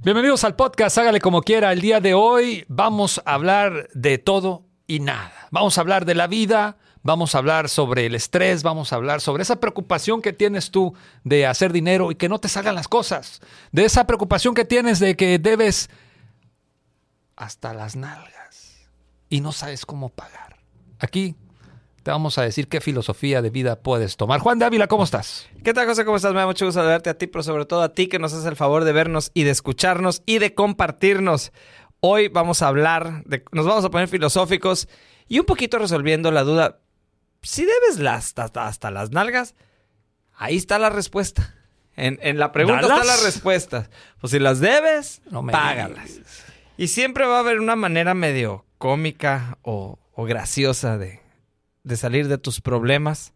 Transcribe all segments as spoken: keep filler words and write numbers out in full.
Bienvenidos al podcast Hágale Como Quiera. El día de hoy vamos a hablar de todo y nada. Vamos a hablar de la vida, vamos a hablar sobre el estrés, vamos a hablar sobre esa preocupación que tienes tú de hacer dinero y que no te salgan las cosas. De esa preocupación que tienes de que debes hasta las nalgas y no sabes cómo pagar. Aquí te vamos a decir qué filosofía de vida puedes tomar. Juan de Ávila, ¿cómo estás? ¿Qué tal, José? ¿Cómo estás? Me da mucho gusto saludarte a ti, pero sobre todo a ti que nos haces el favor de vernos y de escucharnos y de compartirnos. Hoy vamos a hablar, de, nos vamos a poner filosóficos y un poquito resolviendo la duda. Si debes las, hasta, hasta las nalgas, ahí está la respuesta. En, en la pregunta ¿Dalas? está la respuesta. Pues si las debes, No me págalas. digas. Y siempre va a haber una manera medio cómica o, o graciosa de... de salir de tus problemas.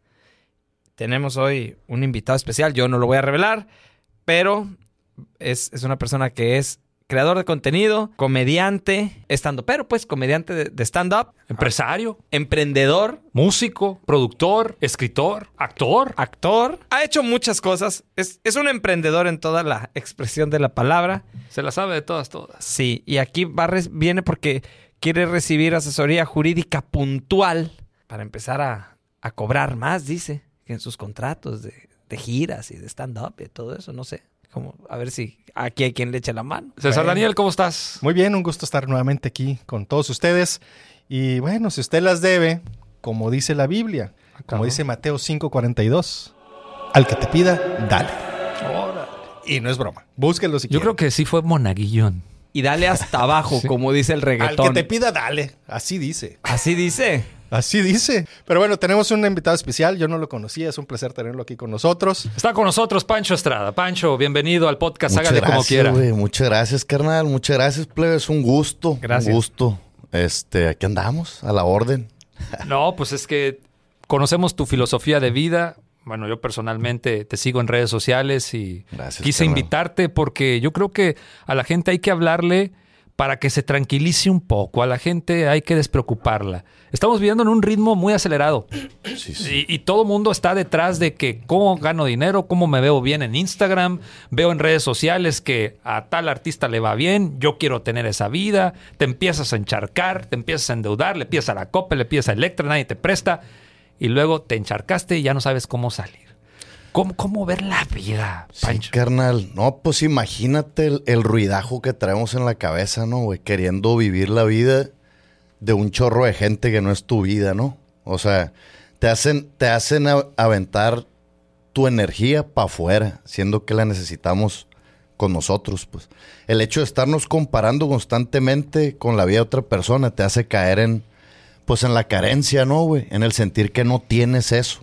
Tenemos hoy un invitado especial. Yo no lo voy a revelar, pero es, es una persona que es creador de contenido, comediante, estando, pero pues comediante de, de stand-up, Empresario, emprendedor, músico, productor, escritor, actor. actor. Ha hecho muchas cosas. Es, es un emprendedor en toda la expresión de la palabra. Se la sabe de todas, todas. Sí, y aquí va, viene porque quiere recibir asesoría jurídica puntual para empezar a, a cobrar más, dice, que en sus contratos de, de giras y de stand-up y todo eso, no sé. Como, a ver si aquí hay quien le eche la mano. César Bueno. Daniel, ¿cómo estás? Muy bien, un gusto estar nuevamente aquí con todos ustedes. Y bueno, si usted las debe, como dice la Biblia, como cabrón. dice Mateo cinco cuarenta y dos, al que te pida, dale. Órale. Y no es broma, búsquenlo si Yo quieren. creo que sí fue monaguillón. Y dale hasta abajo, Sí. como dice el Al reggaetón. que te pida, dale. Así dice. Así dice. Así dice. Pero bueno, tenemos un invitado especial. Yo no lo conocía. Es un placer tenerlo aquí con nosotros. Está con nosotros Pancho Estrada. Pancho, bienvenido al podcast Muchas Hágale Como gracias, Quiera. güey. Muchas gracias, carnal. Muchas gracias, plebe. Es un gusto. Gracias. Un gusto. Este, aquí andamos, a la orden. No, pues es que conocemos tu filosofía de vida. Bueno, yo personalmente te sigo en redes sociales y Gracias, quise carnal. invitarte porque yo creo que a la gente hay que hablarle para que se tranquilice un poco. A la gente hay que despreocuparla. Estamos viviendo en un ritmo muy acelerado. Sí, sí. Y, y todo el mundo está detrás de que cómo gano dinero, cómo me veo bien en Instagram. Veo en redes sociales que a tal artista le va bien, yo quiero tener esa vida. Te empiezas a encharcar, te empiezas a endeudar, le pides a la Coppel, le pides a Electra, nadie te presta. Y luego te encharcaste y ya no sabes cómo salir. ¿Cómo, cómo ver la vida, Pancho? Sí, carnal. No, pues imagínate el, el ruidajo que traemos en la cabeza, ¿no, güey? Queriendo vivir la vida de un chorro de gente que no es tu vida, ¿no? O sea, te hacen, te hacen a- aventar tu energía para afuera, siendo que la necesitamos con nosotros, pues. El hecho de estarnos comparando constantemente con la vida de otra persona te hace caer en, pues, en la carencia, ¿no, güey? En el sentir que no tienes eso.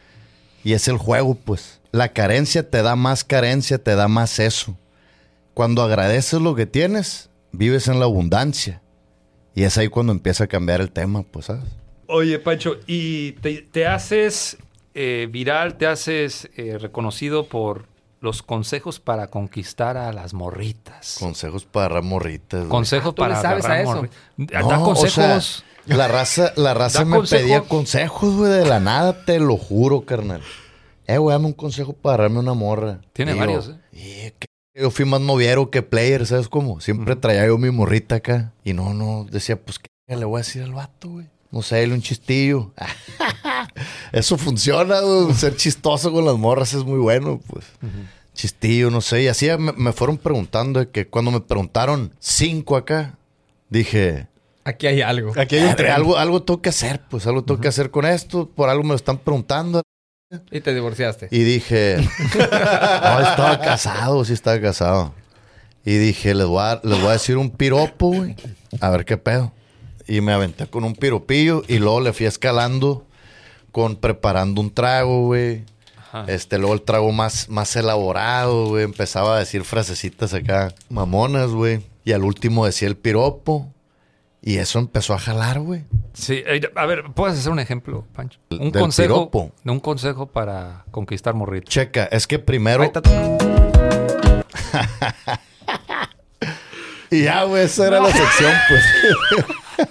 Y es el juego, pues. La carencia te da más carencia, te da más eso. Cuando agradeces lo que tienes, vives en la abundancia. Y es ahí cuando empieza a cambiar el tema, pues, ¿sabes? Oye, Pancho, ¿y te, te haces eh, viral, te haces eh, reconocido por los consejos para conquistar a las morritas? Consejos para agarrar morritas, güey. Consejos Ah, ¿tú le para sabes agarrar a eso? morri- No, Da consejos. o sea, la raza, la raza Da me consejo. pedía consejos, güey, de la nada, te lo juro, carnal. Eh, güey, dame un consejo para agarrarme una morra. Tiene Y yo, varios, ¿eh? "Y, ¿qué? Yo fui más noviero que player, ¿sabes cómo? Siempre traía yo mi morrita acá. Y no, no, decía, pues, ¿qué le voy a decir al vato, güey? No sé, dale un chistillo. Eso funciona, güey. Ser chistoso con las morras es muy bueno, pues. Chistillo, no sé. Y así me, me fueron preguntando de que cuando me preguntaron cinco acá, dije, Aquí hay algo. Aquí hay un "Eh, tren. algo, algo tengo que hacer, pues algo tengo que hacer con esto. Por algo me lo están preguntando. Y te divorciaste. Y dije, no, estaba casado, sí estaba casado. Y dije, les voy a, les voy a decir un piropo, güey. A ver qué pedo. Y me aventé con un piropillo y luego le fui escalando con preparando un trago, güey. Ajá. Este, luego el trago más, más elaborado, güey. Empezaba a decir frasecitas acá mamonas, güey. Y al último decía el piropo. Y eso empezó a jalar, güey. Sí, eh, a ver, ¿puedes hacer un ejemplo, Pancho? Un Del consejo, piropo. un consejo para conquistar morritos. Checa, es que primero... Ahí está. Y ya, güey, esa era la sección, pues.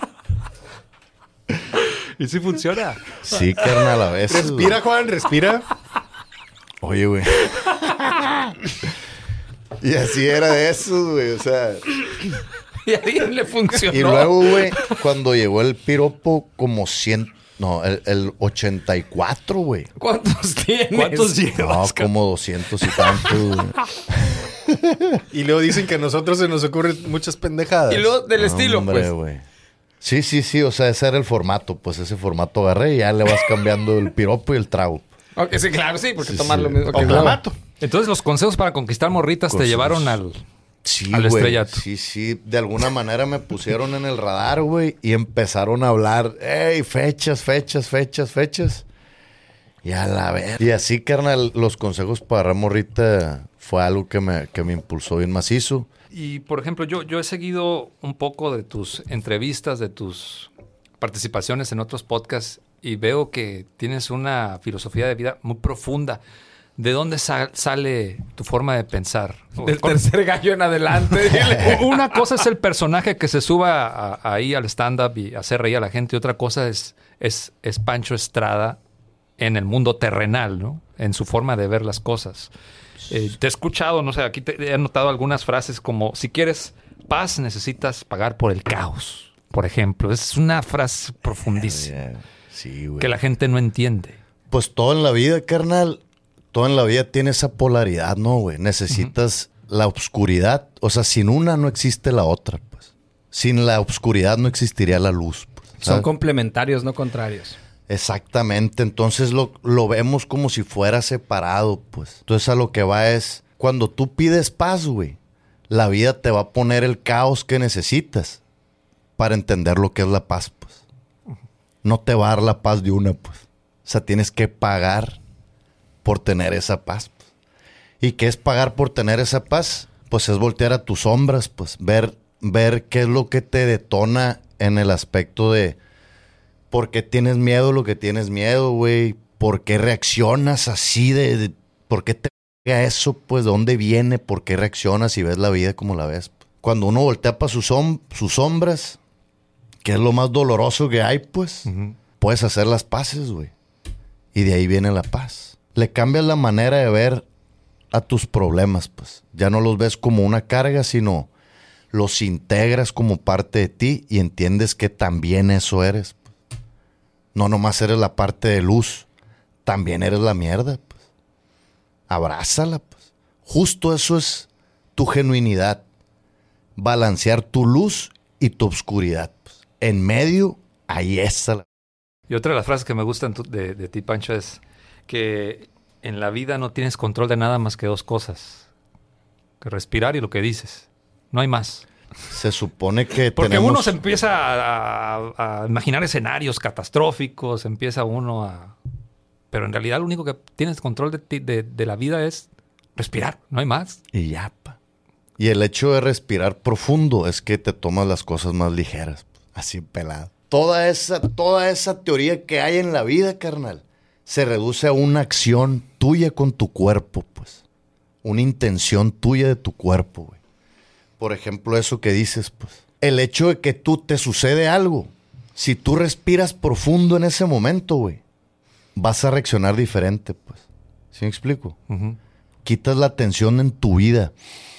¿Y si funciona? Sí, carnal, a veces. Respira, Juan, respira. Oye, güey. Y así era de esos, güey. O sea... Y a alguien le funcionó. Y luego, güey, cuando llegó el piropo, como cien... No, el, el ochenta y cuatro, güey. ¿Cuántos tienes? ¿Cuántos No, llevas? como doscientos y tantos, güey. Y luego dicen que a nosotros se nos ocurren muchas pendejadas. Y luego del estilo, Hombre, pues. güey. Sí, sí, sí. O sea, ese era el formato. Pues ese formato agarré y ya le vas cambiando el piropo y el trago. Ok, sí, claro, sí, porque Sí, tomar sí. lo mismo O que clamato. Entonces, los consejos para conquistar morritas te Consejos. llevaron al... Sí, Al güey. estrellato. Sí, sí. De alguna manera me pusieron en el radar, güey. Y empezaron a hablar. ¡Ey! Fechas, fechas, fechas, fechas. Y a la vez. Y así, carnal, los consejos para agarrar morrita fue algo que me, que me impulsó bien macizo. Y, por ejemplo, yo, yo he seguido un poco de tus entrevistas, de tus participaciones en otros podcasts y veo que tienes una filosofía de vida muy profunda. ¿De dónde sal- sale tu forma de pensar? Del tercer gallo en adelante. Dile. Una cosa es el personaje que se suba a- ahí al stand-up y hacer reír a la gente. Y otra cosa es, es, es Pancho Estrada en el mundo terrenal, ¿no? En su forma de ver las cosas. Eh, te he escuchado, no sé, aquí te he anotado algunas frases como, si quieres paz, necesitas pagar por el caos, por ejemplo. Es una frase profundísima Sí, güey. que la gente no entiende. Pues todo en la vida, carnal, todo en la vida tiene esa polaridad, ¿no, güey? Necesitas uh-huh. la obscuridad. O sea, sin una no existe la otra, pues. Sin la obscuridad no existiría la luz, pues. Son ¿sabes? complementarios, no contrarios. Exactamente. Entonces lo, lo vemos como si fuera separado, pues. Entonces a lo que va es, cuando tú pides paz, güey, la vida te va a poner el caos que necesitas para entender lo que es la paz, pues. No te va a dar la paz de una, pues. O sea, tienes que pagar por tener esa paz, pues. ¿Y qué es pagar por tener esa paz? Pues es voltear a tus sombras, pues. Ver, ver qué es lo que te detona en el aspecto de por qué tienes miedo lo que tienes miedo, güey. ¿Por qué reaccionas así de, de... ¿Por qué te pega eso? Pues, ¿de dónde viene? ¿Por qué reaccionas y ves la vida como la ves? Cuando uno voltea para sus, som- sus sombras, que es lo más doloroso que hay, pues, uh-huh. puedes hacer las paces, güey. Y de ahí viene la paz. Le cambias la manera de ver a tus problemas, pues. Ya no los ves como una carga, sino los integras como parte de ti y entiendes que también eso eres. Pues. No nomás eres la parte de luz, también eres la mierda, pues. Abrázala, pues. Justo eso es tu genuinidad. Balancear tu luz y tu obscuridad, pues. En medio, ahí está la... Y otra de las frases que me gustan tu- de, de ti, Pancho, es que en la vida no tienes control de nada más que dos cosas. Que respirar y lo que dices. No hay más. Se supone que Porque tenemos... uno se empieza a, a- a imaginar escenarios catastróficos, empieza uno a... Pero en realidad lo único que tienes control de, ti- de, de la vida es respirar, no hay más. Y ya, pa. Y el hecho de respirar profundo es que te tomas las cosas más ligeras. Así pelado. Toda esa, toda esa teoría que hay en la vida, carnal, se reduce a una acción tuya con tu cuerpo, pues. Una intención tuya de tu cuerpo, güey. Por ejemplo, eso que dices, pues. El hecho de que tú te sucede algo. Si tú respiras profundo en ese momento, güey, vas a reaccionar diferente, pues. ¿Sí me explico? Uh-huh. Quitas la tensión en tu vida.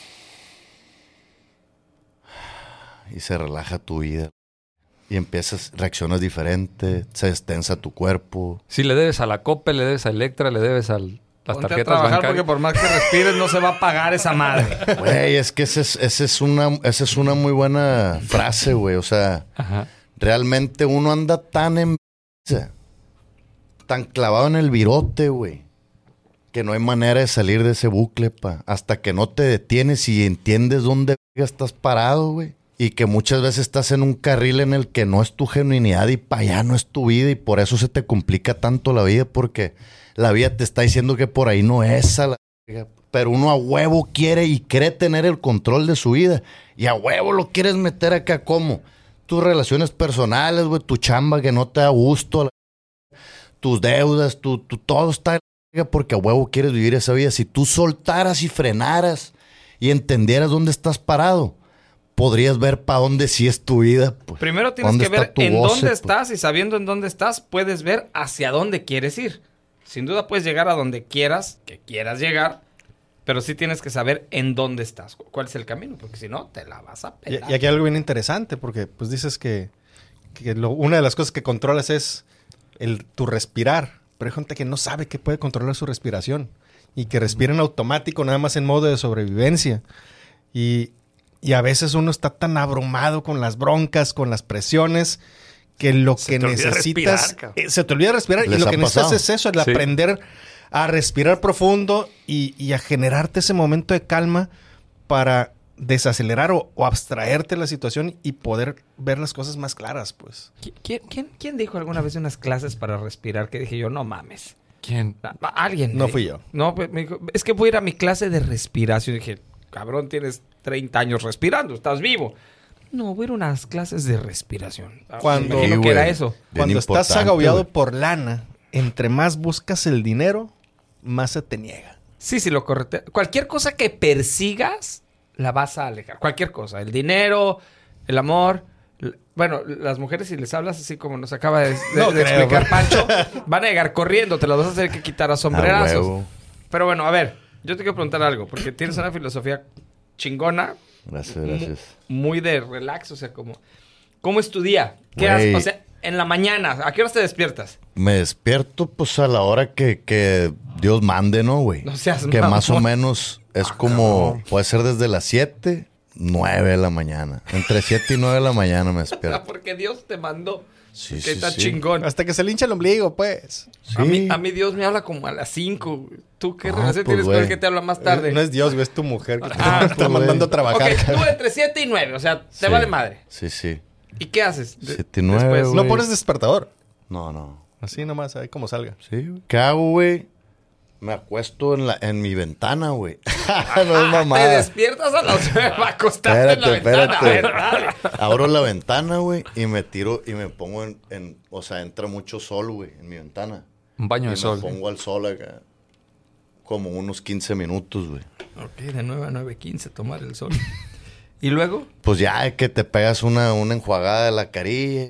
Y se relaja tu vida. Y empiezas, reaccionas diferente, se destensa tu cuerpo. Si le debes a la Coppel, le debes a Electra, le debes a las Ponte a tarjetas trabajar bancarias. porque por más que respires no se va a pagar esa madre. Güey, es que esa es, esa es una, esa es una muy buena frase, güey. O sea, Ajá. realmente uno anda tan en... tan clavado en el virote, güey, que no hay manera de salir de ese bucle, pa. Hasta que no te detienes y entiendes dónde estás parado, güey. Y que muchas veces estás en un carril en el que no es tu genuinidad y para allá no es tu vida. Y por eso se te complica tanto la vida, porque la vida te está diciendo que por ahí no es a la... Pero uno a huevo quiere y cree tener el control de su vida. Y a huevo lo quieres meter acá, ¿cómo? Tus relaciones personales, güey, tu chamba que no te da gusto, la... tus deudas, tu, tu, todo está... porque a huevo quieres vivir esa vida. Si tú soltaras y frenaras y entendieras dónde estás parado, podrías ver para dónde sí es tu vida. Pues. Primero tienes ¿Dónde que ver está tu en goce, dónde pues? estás y sabiendo en dónde estás, puedes ver hacia dónde quieres ir. Sin duda puedes llegar a donde quieras, que quieras llegar, Pero sí tienes que saber en dónde estás, cuál es el camino, porque si no, te la vas a Y, pelar. y aquí hay algo bien interesante, porque pues dices que, que lo- una de las cosas que controlas es el, tu respirar. Pero hay gente que no sabe que puede controlar su respiración y que respira en automático, nada más en modo de sobrevivencia. Y, y a veces uno está tan abrumado con las broncas, con las presiones, que lo Se que te olvida necesitas... respirar, cabrón. eh, se te olvida respirar y ¿Les lo ha que necesitas pasado? es eso, el Sí. aprender a respirar profundo y, y a generarte ese momento de calma para desacelerar o, o abstraerte de la situación y poder ver las cosas más claras, pues. ¿Qui- ¿Quién, quién, quién dijo alguna vez unas clases para respirar? Que dije yo, no mames. ¿Quién? A- a- Alguien. No me fui dijo. yo. No, pues, me dijo, es que voy a ir a mi clase de respiración. Y dije, cabrón, tienes treinta años respirando, estás vivo. No, voy a ir a unas clases de respiración. Ah, Cuando- me imagino Sí, que era güey. eso. Bien Cuando estás importante, agobiado güey. por lana, entre más buscas el dinero, más se te niega. Sí, sí, lo correcto. Cualquier cosa que persigas, la vas a alejar. Cualquier cosa. El dinero, el amor. l- Bueno, las mujeres, si les hablas así como nos acaba de, de- No de creo, explicar bro. Pancho, van a llegar corriendo. Te las vas a hacer que quitar a sombrerazos. huevo. Pero bueno, a ver, yo te quiero preguntar algo. Porque tienes una filosofía chingona, Gracias, gracias. muy de relax. O sea, como... ¿Cómo es tu día? ¿Qué Güey. haces? O sea, en la mañana. ¿A qué horas te despiertas? Me despierto pues a la hora que, que Dios mande, ¿no, güey? No seas Que más o mamón. menos es como, puede ser desde las siete, nueve de la mañana. Entre siete y nueve de la mañana me despierto. Porque Dios te mandó. Sí, que sí, está sí. chingón. Hasta que se le hincha el ombligo, pues. Sí. A, mí, a mí Dios me habla como a las cinco. ¿Tú qué Ah, relación pues, tienes con el güey. que te habla más tarde? No es Dios, güey, es tu mujer que te Ah, está pues, mandando a güey. trabajar. Ok, tú cabrón. entre siete y nueve. O sea, te Sí. vale madre. Sí, sí. ¿Y qué haces? de- siete y nueve, después? güey. No pones despertador. No, no. Así nomás, ahí como salga. Sí, güey. ¿Qué hago, güey? Me acuesto en, la, en mi ventana, güey. no es Te mamada. despiertas a las nueve para acostarte en la Espérate, ventana. A ver, espérate. dale. Abro la ventana, güey, y me tiro y me pongo en, en- o sea, entra mucho sol, güey, en mi ventana. Un baño y de sol. me pongo al sol acá como unos quince minutos, güey. Ok, de nueve a nueve quince tomar el sol. ¿Y luego? Pues ya que te pegas una, una enjuagada de la carilla.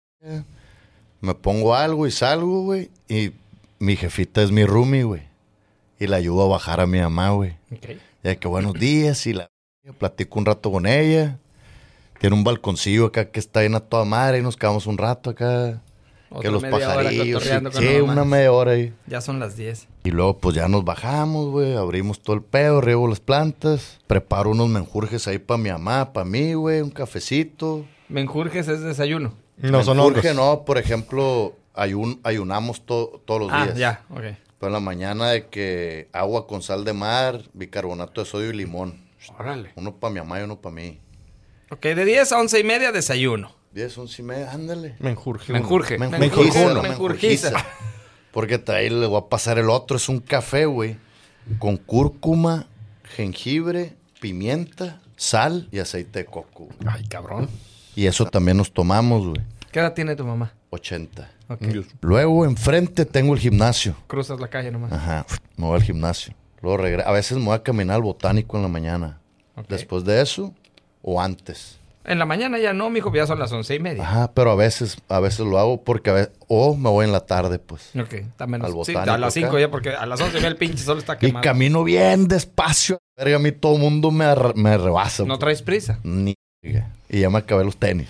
Me pongo algo y salgo, güey. Y mi jefita es mi roomie, güey. Y la ayudo a bajar a mi mamá, güey. Ok. Ya que buenos días y la... Platico un rato con ella. Tiene un balconcillo acá que está lleno a toda madre y nos quedamos un rato acá. Otra que los media hora pajarillos. Sí, cotorreando con sí, la mamá. una media hora ahí. Ya son las diez. Y luego pues ya nos bajamos, güey. Abrimos todo el pedo, riego las plantas. Preparo unos menjurjes ahí para mi mamá, para mí, güey. Un cafecito. Menjurjes es desayuno. No son Menjurje, hongos. no, por ejemplo, ayun, ayunamos to- todos los Ah, días. ya, ok. Pero en la mañana de que agua con sal de mar, bicarbonato de sodio y limón. Órale. Uno para mi mamá y uno para mí. Ok, de diez a once y media desayuno. Diez, once y media, ándale. Menjurje. Menjurje. Menjurjiza, Menjurjiza. no, Menjurjiza. menjurjiza. Porque ahí le voy a pasar el otro. Es un café, güey. Con cúrcuma, jengibre, pimienta, sal y aceite de coco. güey. Ay, cabrón. Y eso también nos tomamos, güey. ¿Qué edad tiene tu mamá? ochenta. Ok. Luego, enfrente, tengo el gimnasio. Cruzas la calle nomás. Ajá. Me voy al gimnasio. Luego regreso. A veces me voy a caminar al botánico en la mañana. Ok. Después de eso o antes. En la mañana ya no, mijo, ya son las once y media. Ajá, pero a veces, a veces lo hago porque a veces, o me voy en la tarde, pues. Ok, está menos. Al Sí, botánico a las cinco acá. ya, porque a las once ya el pinche sol está Y quemado. camino bien despacio. Verga, a mí todo el mundo me, arra- me rebasa. No pues. traes prisa. Ni verga. Y ya me acabé los tenis.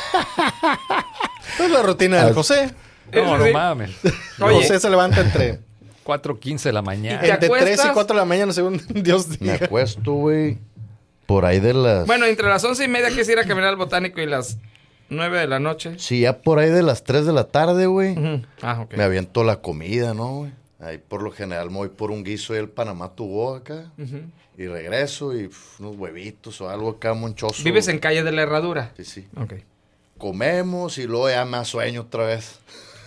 Es la rutina del Ah, José. No, no Sí. mames. Oye. José se levanta entre, cuatro quince de la mañana. ¿Te entre tres y acuestas? cuatro de la mañana, según Dios Me diga. acuesto, güey. Por ahí de las... Bueno, entre las once y media que es ir a caminar al botánico y las nueve de la noche. Sí, ya por ahí de las tres de la tarde, güey. Ujú. Ah, ok. Me aviento la comida, ¿no, güey? Ahí por lo general me voy por un guiso y el Panamá tuvo acá. Ujú. Y regreso y uf, unos huevitos o algo acá monchoso. ¿Vives en calle de la Herradura? Sí, sí. Ok. Comemos y luego ya me da sueño otra vez.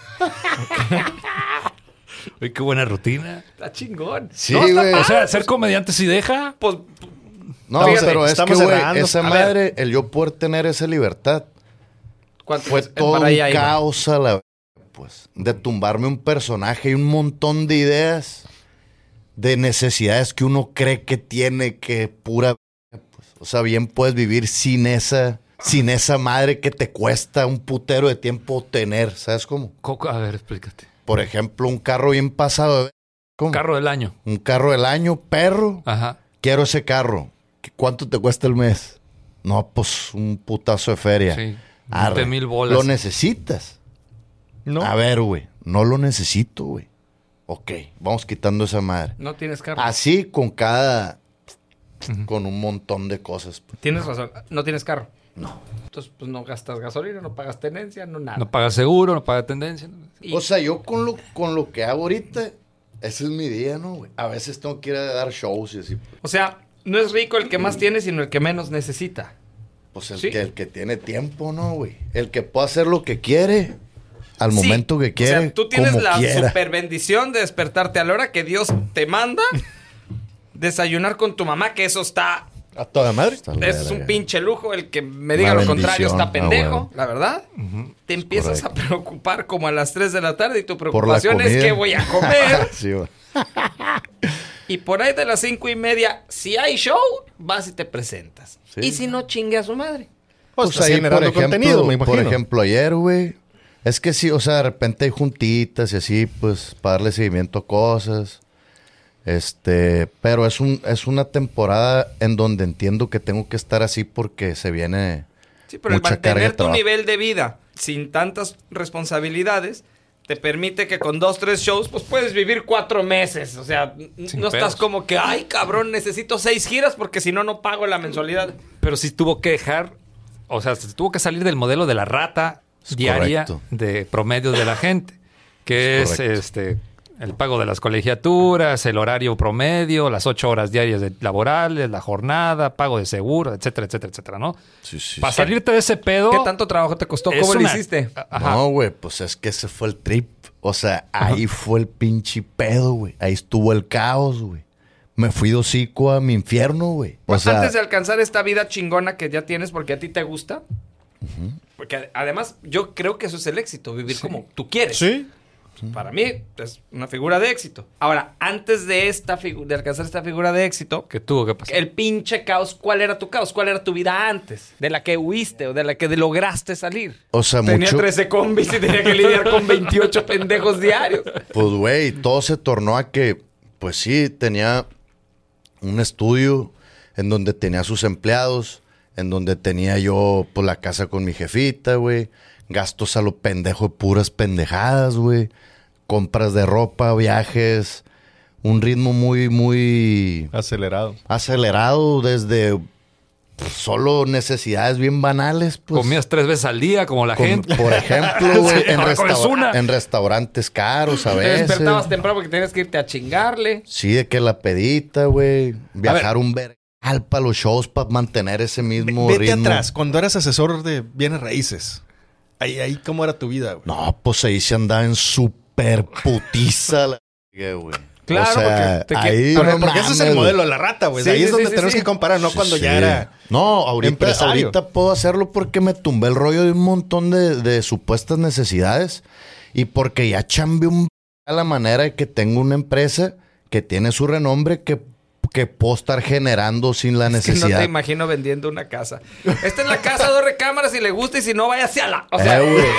Uy, qué buena rutina. Está chingón. Sí, No, está güey. O sea, ser comediante sí deja. Pues, No, Fíjate, pero es que, estamos güey, cerrando. esa A ver. madre, el yo poder tener esa libertad, ¿cuánto fue es? todo Para un allá iba. caos a la vez, pues. De tumbarme un personaje y un montón de ideas, de necesidades que uno cree que tiene, que pura... Pues. O sea, bien puedes vivir sin esa, sin esa madre que te cuesta un putero de tiempo tener, ¿sabes cómo? Coco, a ver, explícate. Por ejemplo, un carro bien pasado de ¿Cómo? Carro del año. Un carro del año, perro. Ajá. Quiero ese carro. ¿Cuánto te cuesta el mes? No, pues un putazo de feria. Sí. Arre. veinte mil bolas. ¿Lo necesitas? No. A ver, güey. No lo necesito, güey. Ok, vamos quitando esa madre. No tienes carro. Así con cada... Con un montón de cosas. Tienes razón. No tienes carro. No. Entonces, pues no gastas gasolina, no pagas tenencia, no nada. No paga seguro, no paga tendencia. Y- O sea, yo con lo, con lo que hago ahorita, ese es mi día, ¿no, güey? A veces tengo que ir a dar shows y así. O sea, no es rico el que más tiene, sino el que menos necesita. Pues el, Sí. que, el que tiene tiempo, ¿no, güey? El que puede hacer lo que quiere, al Sí. momento que quiere, O sea, tú tienes como la quiera. super bendición de despertarte a la hora que Dios te manda, desayunar con tu mamá, que eso está... A toda madre. Está la Eso es un verga. pinche lujo. El que me diga Una lo contrario bendición, está pendejo, ah, huevo. la verdad. Te empiezas a preocupar como a las tres de la tarde y tu Por la preocupación es comida. qué voy a comer. Sí, güey. Y por ahí de las cinco y media, si hay show, vas y te presentas. Sí. Y si no, chingue a su madre. Pues, Pues estás ahí, generando por ejemplo, contenido, me por imagino. ejemplo, ayer, güey. Es que sí, o sea, de repente hay juntitas y así, pues, para darle seguimiento a cosas. Este, pero es un, es una temporada en donde entiendo que tengo que estar así porque se viene Sí, pero el mucha carga de mantener tu trabajo. nivel de vida sin tantas responsabilidades te permite que con dos, tres shows, pues puedes vivir cuatro meses. O sea, n- Sin no pedos. estás como que, ay, cabrón, necesito seis giras porque si no, no pago la mensualidad. Pero sí tuvo que dejar, o sea, se tuvo que salir del modelo de la rata Es diaria correcto. de promedio de la gente, que Es es, correcto. este el pago de las colegiaturas, el horario promedio, las ocho horas diarias de laborales, la jornada, pago de seguro, etcétera, etcétera, etcétera, ¿no? Sí, sí, Para sí. salirte de ese pedo... ¿Qué tanto trabajo te costó? es ¿Cómo lo una- hiciste? Ajá. No, güey, pues es que ese fue el trip. O sea, ahí fue el pinche pedo, güey. Ahí estuvo el caos, güey. Me fui de hocico a mi infierno, güey. O Pues sea, antes de alcanzar esta vida chingona que ya tienes porque a ti te gusta. Porque ad- además yo creo que eso es el éxito, vivir como tú quieres. Sí. Para mí es una figura de éxito. Ahora, antes de esta figu- de alcanzar esta figura de éxito, Que tuvo que pasar. el pinche caos, ¿cuál era tu caos? ¿Cuál era tu vida antes? De la que huiste o de la que lograste salir. o sea, Tenía mucho... trece combis y tenía que lidiar con veintiocho pendejos diarios. Pues, güey, todo se tornó a que, pues sí, tenía un estudio en donde tenía sus empleados, en donde tenía yo, pues, la casa con mi jefita, güey. Gastos a lo pendejo de puras pendejadas, güey. Compras de ropa, viajes. Un ritmo muy, muy Acelerado. acelerado desde pues, solo necesidades bien banales, pues. Comías tres veces al día, como la Con- gente. por ejemplo, güey, Sí, en, ahora comes restaur- una. en restaurantes caros a Te veces. despertabas temprano porque tenías que irte a chingarle. Sí, de que la pedita, güey. Viajar un vergal para los shows para mantener ese mismo Vete ritmo. atrás, cuando eras asesor de bienes raíces. Ahí, ahí, ¿cómo era tu vida, güey? No, pues ahí se andaba en super putiza la verga, güey. Claro, o sea, porque te que- ahí Porque, no porque ese es el mames, modelo güey. de la rata, güey. Sí, ahí sí, es donde sí, tenemos sí. que comparar, no Sí, cuando sí. ya era... No, ahorita, empresario. ahorita puedo hacerlo porque me tumbé el rollo de un montón de, de supuestas necesidades y porque ya chambeé un a la manera de que tengo una empresa que tiene su renombre que, que puedo estar generando sin la Es que no necesidad. te imagino vendiendo una casa. Esta es la casa, dos recámaras, si le gusta y si no, vaya hacia la. O sea, eh, güey,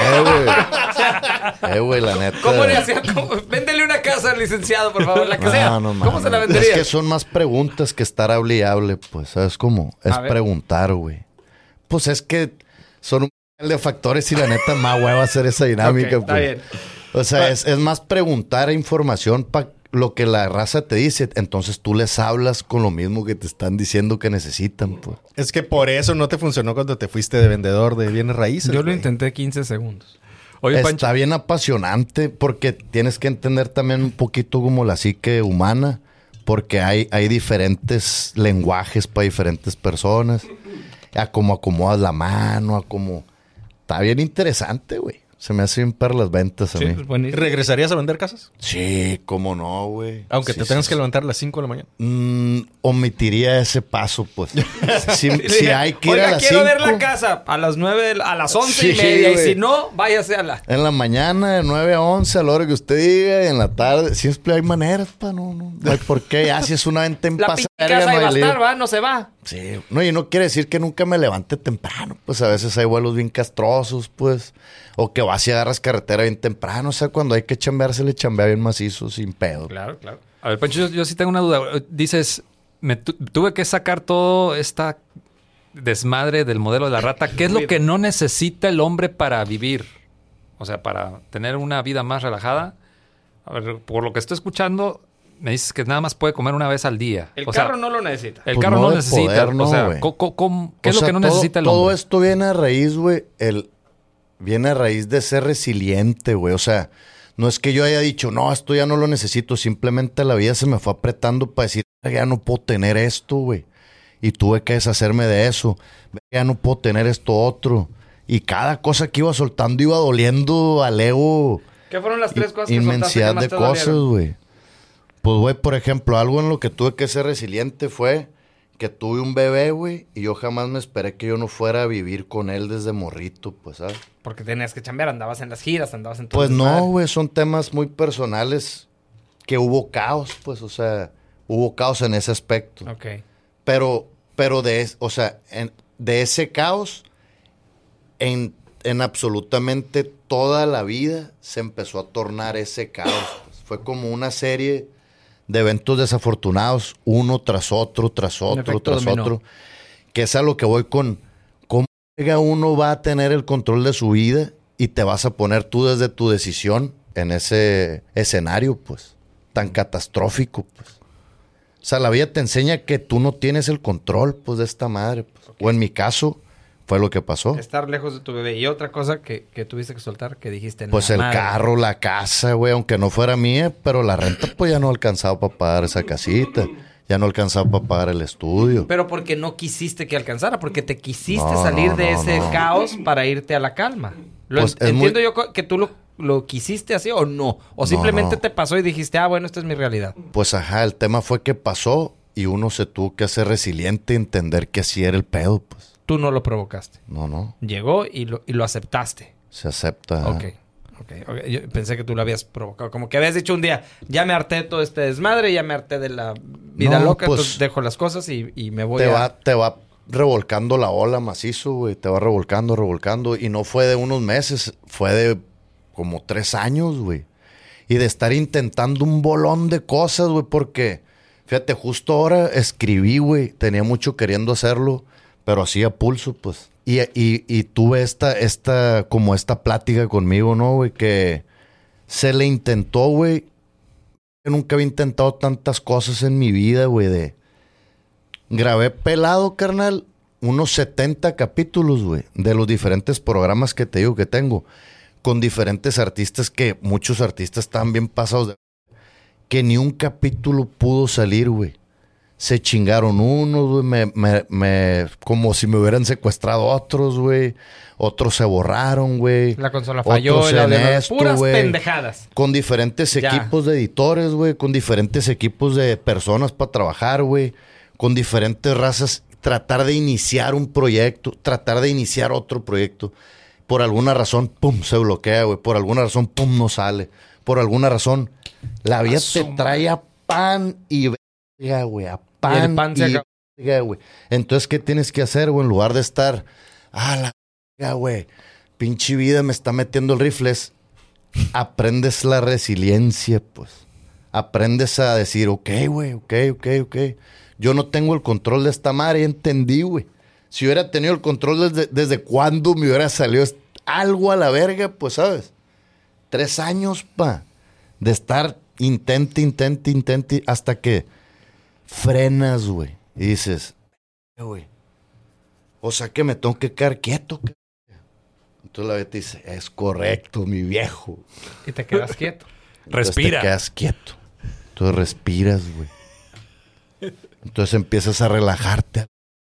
eh, güey. Eh, güey, la neta. ¿cómo le hacía? ¿Cómo? Véndele una casa al licenciado, por favor, la que sea. No, no ¿Cómo mames. se la vendería? Es que son más preguntas que estar hable y hable, pues, ¿sabes cómo? Es A ver. preguntar, güey. Pues es que son un de factores y la neta más hueva hacer esa dinámica, Ok, está pues. bien. O sea, es, es más preguntar información para lo que la raza te dice. Entonces tú les hablas con lo mismo que te están diciendo que necesitan, pues. Es que por eso no te funcionó cuando te fuiste de vendedor de bienes raíces. Yo lo güey. intenté quince segundos. Oye, Está Pancho, bien apasionante porque tienes que entender también un poquito como la psique humana, porque hay, hay diferentes lenguajes para diferentes personas, a cómo acomodas la mano, a cómo... Está bien interesante, güey. Se me hacen para las ventas a Sí, mí. pues buenísimo. ¿Regresarías a vender casas? Sí, cómo no, güey. Aunque Sí, te tengas sí, que sí. levantar a las cinco de la mañana. Mm, omitiría ese paso, pues. si, Le si dije, hay que ir Oiga, a las quiero ver la cinco, casa a las nueve, a las once y Sí, media. Y güey. si no, váyase a la. en la mañana, de nueve a once, a la hora que usted diga, y en la tarde. Siempre hay maneras, pa, no, no. No hay por qué. Ya si es una venta en La pasa pinche verga, casa no ahí va a hay lío. estar, ¿va? No se va. Sí. No, y no quiere decir que nunca me levante temprano. Pues a veces hay vuelos bien castrosos, pues. O que vas y agarras carretera bien temprano. O sea, cuando hay que chambearse, le chambea bien macizo, sin pedo. Claro, claro. A ver, Pancho, yo, yo sí tengo una duda. Dices, me tu- tuve que sacar todo esta desmadre del modelo de la rata. ¿Qué es lo que no necesita el hombre para vivir? O sea, para tener una vida más relajada. A ver, por lo que estoy escuchando, me dices que nada más puede comer una vez al día. El o carro sea, no lo necesita. El Pues carro no no, de necesita. poder, no, o sea, güey. co- co- com- ¿qué O es lo sea, que no todo, necesita el todo hombre? esto viene a raíz, güey, el viene a raíz de ser resiliente, güey. O sea, no es que yo haya dicho, no, esto ya no lo necesito. Simplemente la vida se me fue apretando para decir, ya no puedo tener esto, güey. Y tuve que deshacerme de eso. Ya no puedo tener esto otro. Y cada cosa que iba soltando iba doliendo al ego. ¿Qué fueron las tres i- cosas que soltaste inmensidad que más de te cosas, dolieron? güey. Pues, güey, por ejemplo, algo en lo que tuve que ser resiliente fue que tuve un bebé, güey, y yo jamás me esperé que yo no fuera a vivir con él desde morrito, pues, ¿sabes? Porque tenías que chambear, andabas en las giras, andabas en todo Pues el no, desmadre. güey, son temas muy personales que hubo caos, pues, o sea, hubo caos en ese aspecto. Ok. Pero, pero de, es- o sea, en- de ese caos, en, en absolutamente toda la vida se empezó a tornar ese caos. Pues. Fue como una serie de eventos desafortunados, uno tras otro, tras otro, efecto tras dominó. otro. Que es a lo que voy con cómo verga uno va a tener el control de su vida y te vas a poner tú desde tu decisión en ese escenario, pues, tan catastrófico, pues. O sea, la vida te enseña que tú no tienes el control, pues, de esta madre. Pues. O en mi caso, fue lo que pasó. Estar lejos de tu bebé. Y otra cosa que, que tuviste que soltar, que dijiste... Pues "La el madre". carro, la casa, güey, aunque no fuera mía, pero la renta pues ya no alcanzaba para pagar esa casita. Ya no alcanzaba para pagar el estudio. Pero porque no quisiste que alcanzara, porque te quisiste No, salir no, de no, ese no. caos para irte a la calma. Lo Pues en- es muy- entiendo yo co- que tú lo, lo quisiste así o no. O simplemente no. te pasó y dijiste, ah, bueno, esta es mi realidad. Pues ajá, el tema fue que pasó y uno se tuvo que hacer resiliente y entender que así era el pedo, pues. Tú no lo provocaste. No, no, Llegó y lo, y lo aceptaste. se acepta. Ok. Ok, ok. Yo pensé que tú lo habías provocado. Como que habías dicho un día, ya me harté de todo este desmadre, ya me harté de la vida No, loca, pues, entonces dejo las cosas y, y me voy Te a... va, te va revolcando la ola macizo, güey. Te va revolcando, revolcando. Y no fue de unos meses, fue de como tres años, güey. Y de estar intentando un bolón de cosas, güey, porque, fíjate, justo ahora escribí, güey. Tenía mucho queriendo hacerlo, pero así a pulso, pues. Y, y, y tuve esta, esta, como esta plática conmigo, ¿no, güey? Que se le intentó, güey. Yo nunca había intentado tantas cosas en mi vida, güey, de... Grabé pelado, carnal, unos setenta capítulos, güey, de los diferentes programas que te digo que tengo, con diferentes artistas que muchos artistas están bien pasados de... Que ni un capítulo pudo salir, güey. Se chingaron unos, güey, me, me, me, como si me hubieran secuestrado otros, güey. Otros se borraron, güey. La consola falló, Otros el audio en no- esto, puras güey. pendejadas. Con diferentes Ya. equipos de editores, güey. Con diferentes equipos de personas para trabajar, güey. Con diferentes razas. Tratar de iniciar un proyecto. Tratar de iniciar otro proyecto. Por alguna razón, pum, se bloquea, güey. Por alguna razón, pum, no sale. Por alguna razón, la vida te trae a pan y verga, güey. A pan Y el pan se y acaba. verga, güey. Entonces, ¿qué tienes que hacer, güey? En lugar de estar, ah, la verga, güey. Pinche vida me está metiendo el rifles. Aprendes la resiliencia, pues. Aprendes a decir, ok, güey, ok, ok, ok. Yo no tengo el control de esta madre, ya entendí, güey. Si hubiera tenido el control desde, desde cuándo me hubiera salido est- algo a la verga, pues, ¿sabes? Tres años, pa. De estar intente, intente, intente, hasta que frenas, güey. Y dices, güey. O sea que me tengo que quedar quieto, ca-". Entonces la vida te dice, es correcto, mi viejo. Y te quedas quieto. Entonces Respira. te quedas quieto. Entonces respiras, güey. Entonces empiezas a relajarte.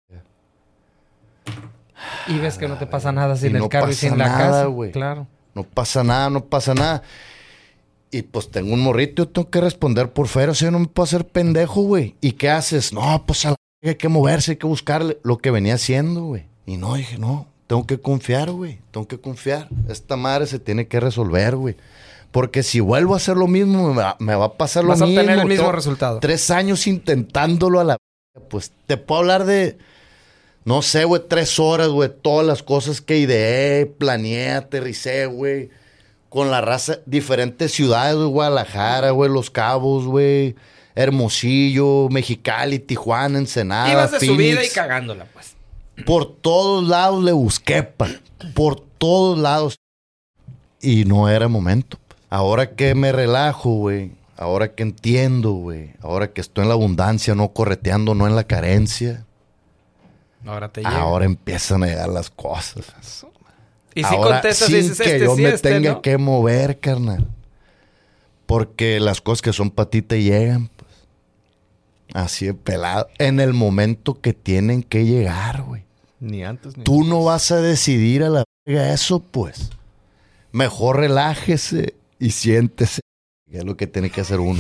Y ves que no te pasa nada sin Y el no carro y pasa sin la nada, casa. güey. Claro. No pasa nada, no pasa nada. Y pues tengo un morrito, yo tengo que responder por fuera. O sea, yo no me puedo hacer pendejo, güey. ¿Y qué haces? No, pues a la verga hay que moverse, hay que buscarle lo que venía haciendo, güey. Y no, dije, no, tengo que confiar, güey. Tengo que confiar. Esta madre se tiene que resolver, güey. Porque si vuelvo a hacer lo mismo, me va, me va a pasar lo Vas a mismo. obtener el mismo Tengo resultado. Tres años intentándolo a la verga. Pues te puedo hablar de, no sé, güey, tres horas, güey. Todas las cosas que ideé, planeé, aterricé, güey. Con la raza, diferentes ciudades, güey, Guadalajara, güey, Los Cabos, güey. Hermosillo, Mexicali, Tijuana, Ensenada, Ibas de Phoenix. subida y cagándola, pues. Por todos lados le busqué, pa. Por todos lados. Y no era momento. Ahora que me relajo, güey. Ahora que entiendo, güey. Ahora que estoy en la abundancia, no correteando, no en la carencia. Ahora te llega. Ahora empiezan a llegar las cosas. Y si Ahora, contestas y sin dices, que este yo sí, me este tenga no. que mover, carnal. Porque las cosas que son para ti te llegan, pues. Así de pelado. En el momento que tienen que llegar, güey. Ni antes ni Tú después. no vas a decidir a la verga eso, pues. Mejor relájese y siéntese. Que es lo que tiene que hacer uno.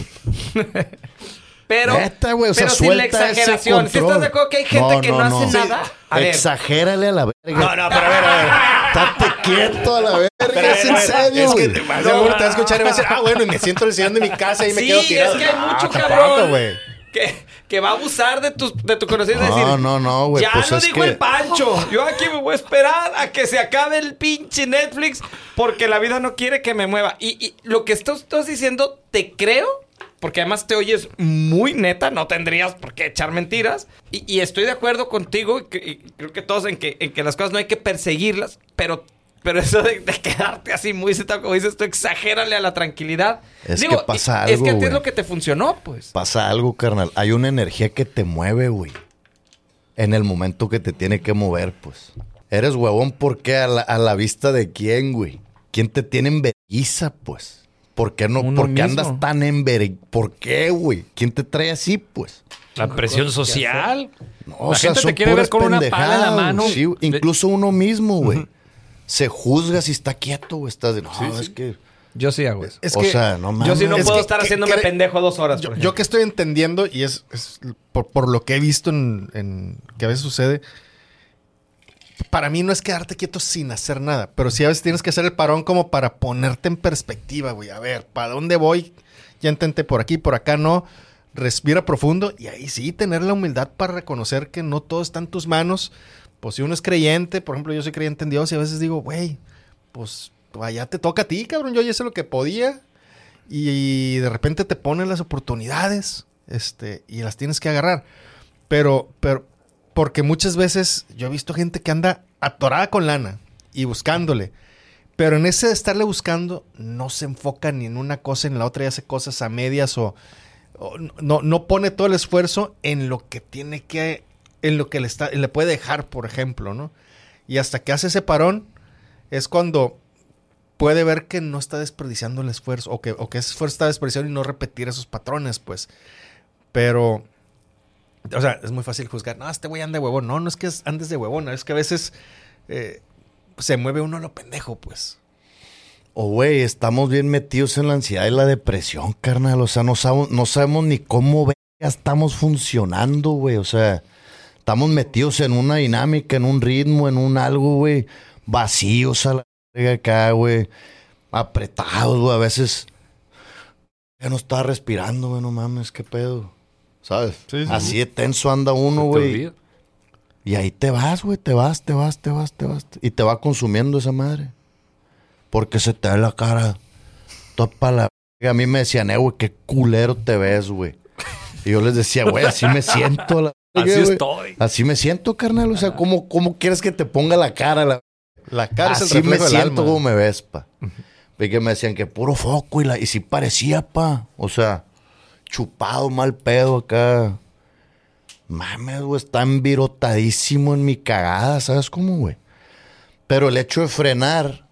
Pero, Neta, güey, o sea, pero sin la suelta ese exageración. ¿Sí control. estás de acuerdo que hay gente No, que no, no, hace no. nada? A ver, Exagérale a la verga. No, no, pero a ver, a ver. Estate quieto a la verga. Pero, a ver, es a en ver, serio, es que güey. te vas, seguro te vas a escuchar y vas a decir, ah, bueno, y me siento en el sillón de mi casa y me Sí, quedo es tirado. que hay mucho Ah, tampoco, cabrón. güey. que, que va a abusar de tu, de tu conocimiento. No, y decir, no, no, güey. Ya Pues lo es dijo que- el Pancho. Yo aquí me voy a esperar a que se acabe el pinche Netflix porque la vida no quiere que me mueva. Y, y lo que estás, estás diciendo, te creo. Porque además te oyes muy neta, no tendrías por qué echar mentiras. Y, y estoy de acuerdo contigo, y, que- y creo que todos, en que, en que las cosas no hay que perseguirlas, pero, pero eso de, de quedarte así muy sentado, como dices tú, exagérale a la tranquilidad. Es que pasa y- Es que a algo, ti es güey. lo que te funcionó, pues. Pasa algo, carnal. Hay una energía que te mueve, güey. En el momento que te tiene que mover, pues. Eres huevón porque a la, a la vista de quién, güey. ¿Quién te tiene en vergüenza, pues? ¿Por qué no? Uno ¿Por qué mismo. andas tan en ver... ¿Por qué, güey? ¿Quién te trae así, pues? La presión social. No, La gente te son quiere ver puras con una pala en la pendejadas, mano. güey. Sí, incluso uno mismo, güey. Se juzga si está quieto, güey. Estás de... No, es que... Yo sí hago eso. Es o que sea, no mames. Yo sí no Es puedo que- estar que- haciéndome que- pendejo dos horas. Yo, por yo ejemplo. que estoy entendiendo, y es, es por, por lo que he visto en, en- que a veces sucede, para mí no es quedarte quieto sin hacer nada, pero sí a veces tienes que hacer el parón como para ponerte en perspectiva, güey. A ver, ¿para dónde voy? Ya intenté por aquí, por acá no. Respira profundo y ahí sí tener la humildad para reconocer que no todo está en tus manos. Pues si uno es creyente, por ejemplo, yo soy creyente en Dios y a veces digo, güey, pues allá te toca a ti, cabrón. Yo ya hice lo que podía. Y de repente te ponen las oportunidades, este, y las tienes que agarrar. Pero, pero, porque muchas veces yo he visto gente que anda atorada con lana y buscándole. Pero en ese de estarle buscando, no se enfoca ni en una cosa ni en la otra y hace cosas a medias o, o no, no pone todo el esfuerzo en lo que tiene que, en lo que le, está, le puede dejar, por ejemplo, ¿no? Y hasta que hace ese parón, es cuando puede ver que no está desperdiciando el esfuerzo o que, o que ese esfuerzo está desperdiciando y no repetir esos patrones, pues. Pero, o sea, es muy fácil juzgar. No, este güey anda de huevón. No, no es que andes de huevón. Es que a veces eh, se mueve uno a lo pendejo, pues. O, güey, estamos bien metidos en la ansiedad y la depresión, carnal. O sea, no sabemos, no sabemos ni cómo verga estamos funcionando, güey. O sea, estamos metidos en una dinámica, en un ritmo, en un algo, güey. Vacíos a la verga acá, güey. Apretados, güey. A veces ya no estaba respirando, güey. No mames, qué pedo. ¿Sabes? Sí, sí, Así sí. de tenso anda uno, Se te güey. olvida. Y ahí te vas, güey, te vas, te vas, te vas, te vas. Y te va consumiendo esa madre. Porque se te ve la cara topa la... A mí me decían, eh, güey, qué culero te ves, güey. Y yo les decía, güey, así me siento. La... Así güey. estoy. Así me siento, carnal. O sea, ¿cómo, cómo quieres que te ponga la cara? La... La cara es el Así me reflejo del siento alma. como me ves, pa. Y que me decían que puro foco y, la... y sí parecía, pa. O sea, chupado, mal pedo acá. Mames, güey, está envirotadísimo en mi cagada, ¿sabes cómo, güey? Pero el hecho de frenar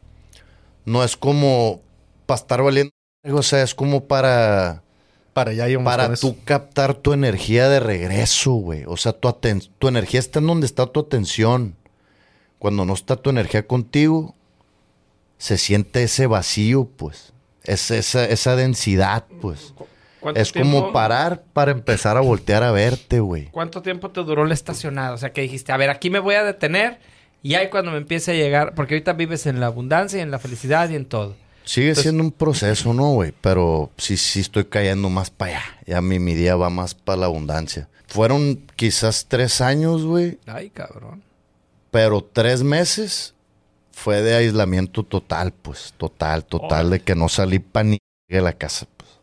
no es como para estar valiendo, o sea, es como para, Para allá íbamos para con eso. tú captar tu energía de regreso, güey. O sea, tu, aten- tu energía está en donde está tu atención. Cuando no está tu energía contigo, se siente ese vacío, pues. Es esa, esa densidad, pues. ¿Cuánto Es tiempo- como parar para empezar a voltear a verte, güey. ¿Cuánto tiempo te duró la estacionada? O sea, que dijiste, a ver, aquí me voy a detener y ahí cuando me empiece a llegar, porque ahorita vives en la abundancia y en la felicidad y en todo. Sigue Entonces- siendo un proceso, ¿no, güey? Pero sí, sí estoy cayendo más para allá. Ya mi, mi día va más para la abundancia. Fueron quizás tres años, güey. Ay, cabrón. Pero tres meses fue de aislamiento total, pues. Total, total. De que no salí para ni de la casa, pues.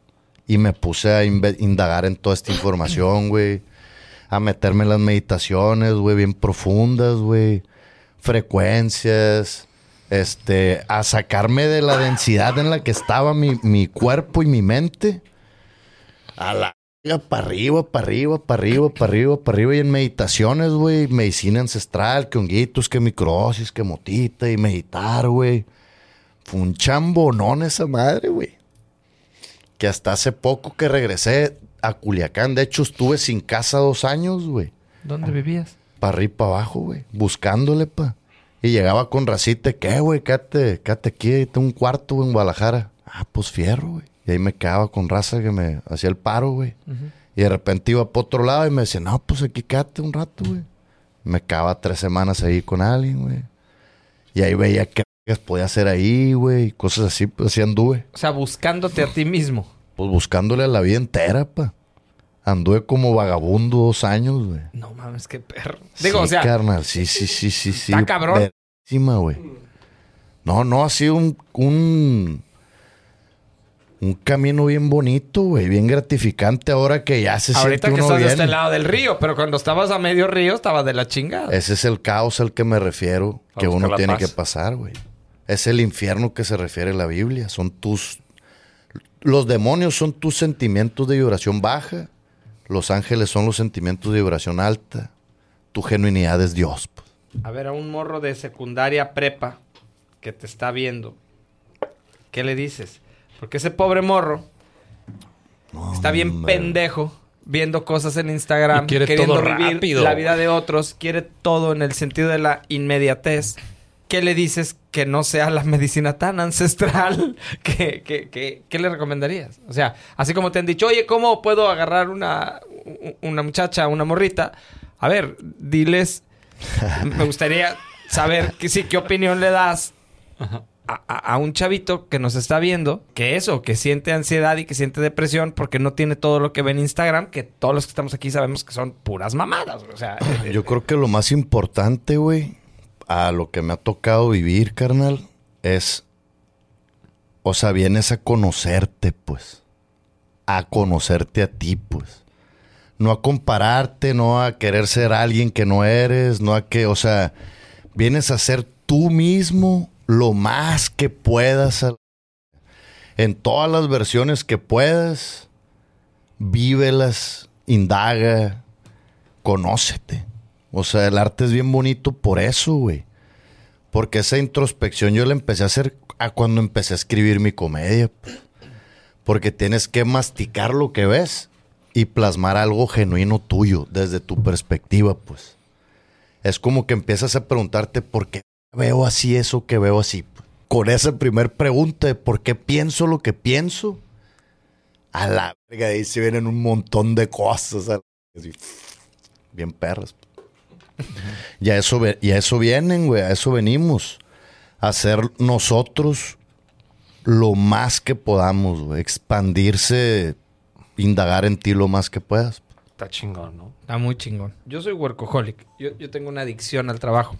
Y me puse a inve- indagar en toda esta información, güey. A meterme en las meditaciones, güey, bien profundas, güey. Frecuencias. Este, a sacarme de la densidad en la que estaba mi, mi cuerpo y mi mente. A la... para arriba, para arriba, para arriba, para arriba, para arriba. Y en meditaciones, güey. Medicina ancestral, que honguitos, que microdosis, que motita. Y meditar, güey. Fue un chambonón esa madre, güey. Que hasta hace poco que regresé a Culiacán. De hecho, estuve sin casa dos años, güey. ¿Dónde vivías? Para arriba y para abajo, güey. Buscándole, pa. Y llegaba con racita. ¿Qué, güey? Quédate, quédate aquí. Tengo un cuarto, güey, en Guadalajara. Ah, pues fierro, güey. Y ahí me quedaba con raza que me hacía el paro, güey. Uh-huh. Y de repente iba para otro lado y me decía, no, pues aquí quédate un rato, güey. Me quedaba tres semanas ahí con alguien, güey. Y ahí veía qué podía hacer ahí, güey. Cosas así, pues así anduve. O sea, buscándote a ti mismo. Pues buscándole a la vida entera, pa. Anduve como vagabundo dos años, güey. No mames, qué perro. Digo, sí, o sea... carnal. Sí, sí, sí, sí, sí. Está cabrón. Encima, güey. No, no, ha sido un... un Un camino bien bonito, güey. Bien gratificante ahora que ya se Ahorita siente que uno estás bien. de este lado del río. Pero cuando estabas a medio río, estabas de la chingada. Ese es el caos al que me refiero. A Que buscar uno la tiene paz. que pasar, güey. Es el infierno que se refiere la Biblia. Son tus... Los demonios son tus sentimientos de vibración baja. Los ángeles son los sentimientos de vibración alta. Tu genuinidad es Dios, pues. A ver, a un morro de secundaria prepa que te está viendo, ¿qué le dices? Porque ese pobre morro no, está bien hombre. pendejo viendo cosas en Instagram, y quiere queriendo todo vivir rápido. la vida de otros, quiere todo en el sentido de la inmediatez. ¿Qué le dices que no sea la medicina tan ancestral? ¿Qué, qué, qué, qué le recomendarías? O sea, así como te han dicho, oye, ¿cómo puedo agarrar una, una muchacha, una morrita? A ver, diles, me gustaría saber que, sí, qué opinión le das a, a, a un chavito que nos está viendo, que eso, que siente ansiedad y que siente depresión porque no tiene todo lo que ve en Instagram, que todos los que estamos aquí sabemos que son puras mamadas. O sea, yo creo que lo más importante, güey, a lo que me ha tocado vivir, carnal, es, o sea, vienes a conocerte, pues, a conocerte a ti, pues, no a compararte, no a querer ser alguien que no eres, no a que, o sea, vienes a ser tú mismo lo más que puedas, en todas las versiones que puedas, vívelas, indaga, conócete. O sea, el arte es bien bonito por eso, güey. Porque esa introspección yo la empecé a hacer a cuando empecé a escribir mi comedia. Porque tienes que masticar lo que ves y plasmar algo genuino tuyo desde tu perspectiva, pues. Es como que empiezas a preguntarte por qué veo así eso que veo así. Con esa primer pregunta de por qué pienso lo que pienso, a la verga, ahí se vienen un montón de cosas. Así, bien perras, pues. Y a eso, y a eso vienen, güey, a eso venimos. A ser nosotros lo más que podamos, güey. Expandirse, indagar en ti lo más que puedas. Está chingón, ¿no? Está muy chingón. Yo soy workaholic. Yo, yo tengo una adicción al trabajo.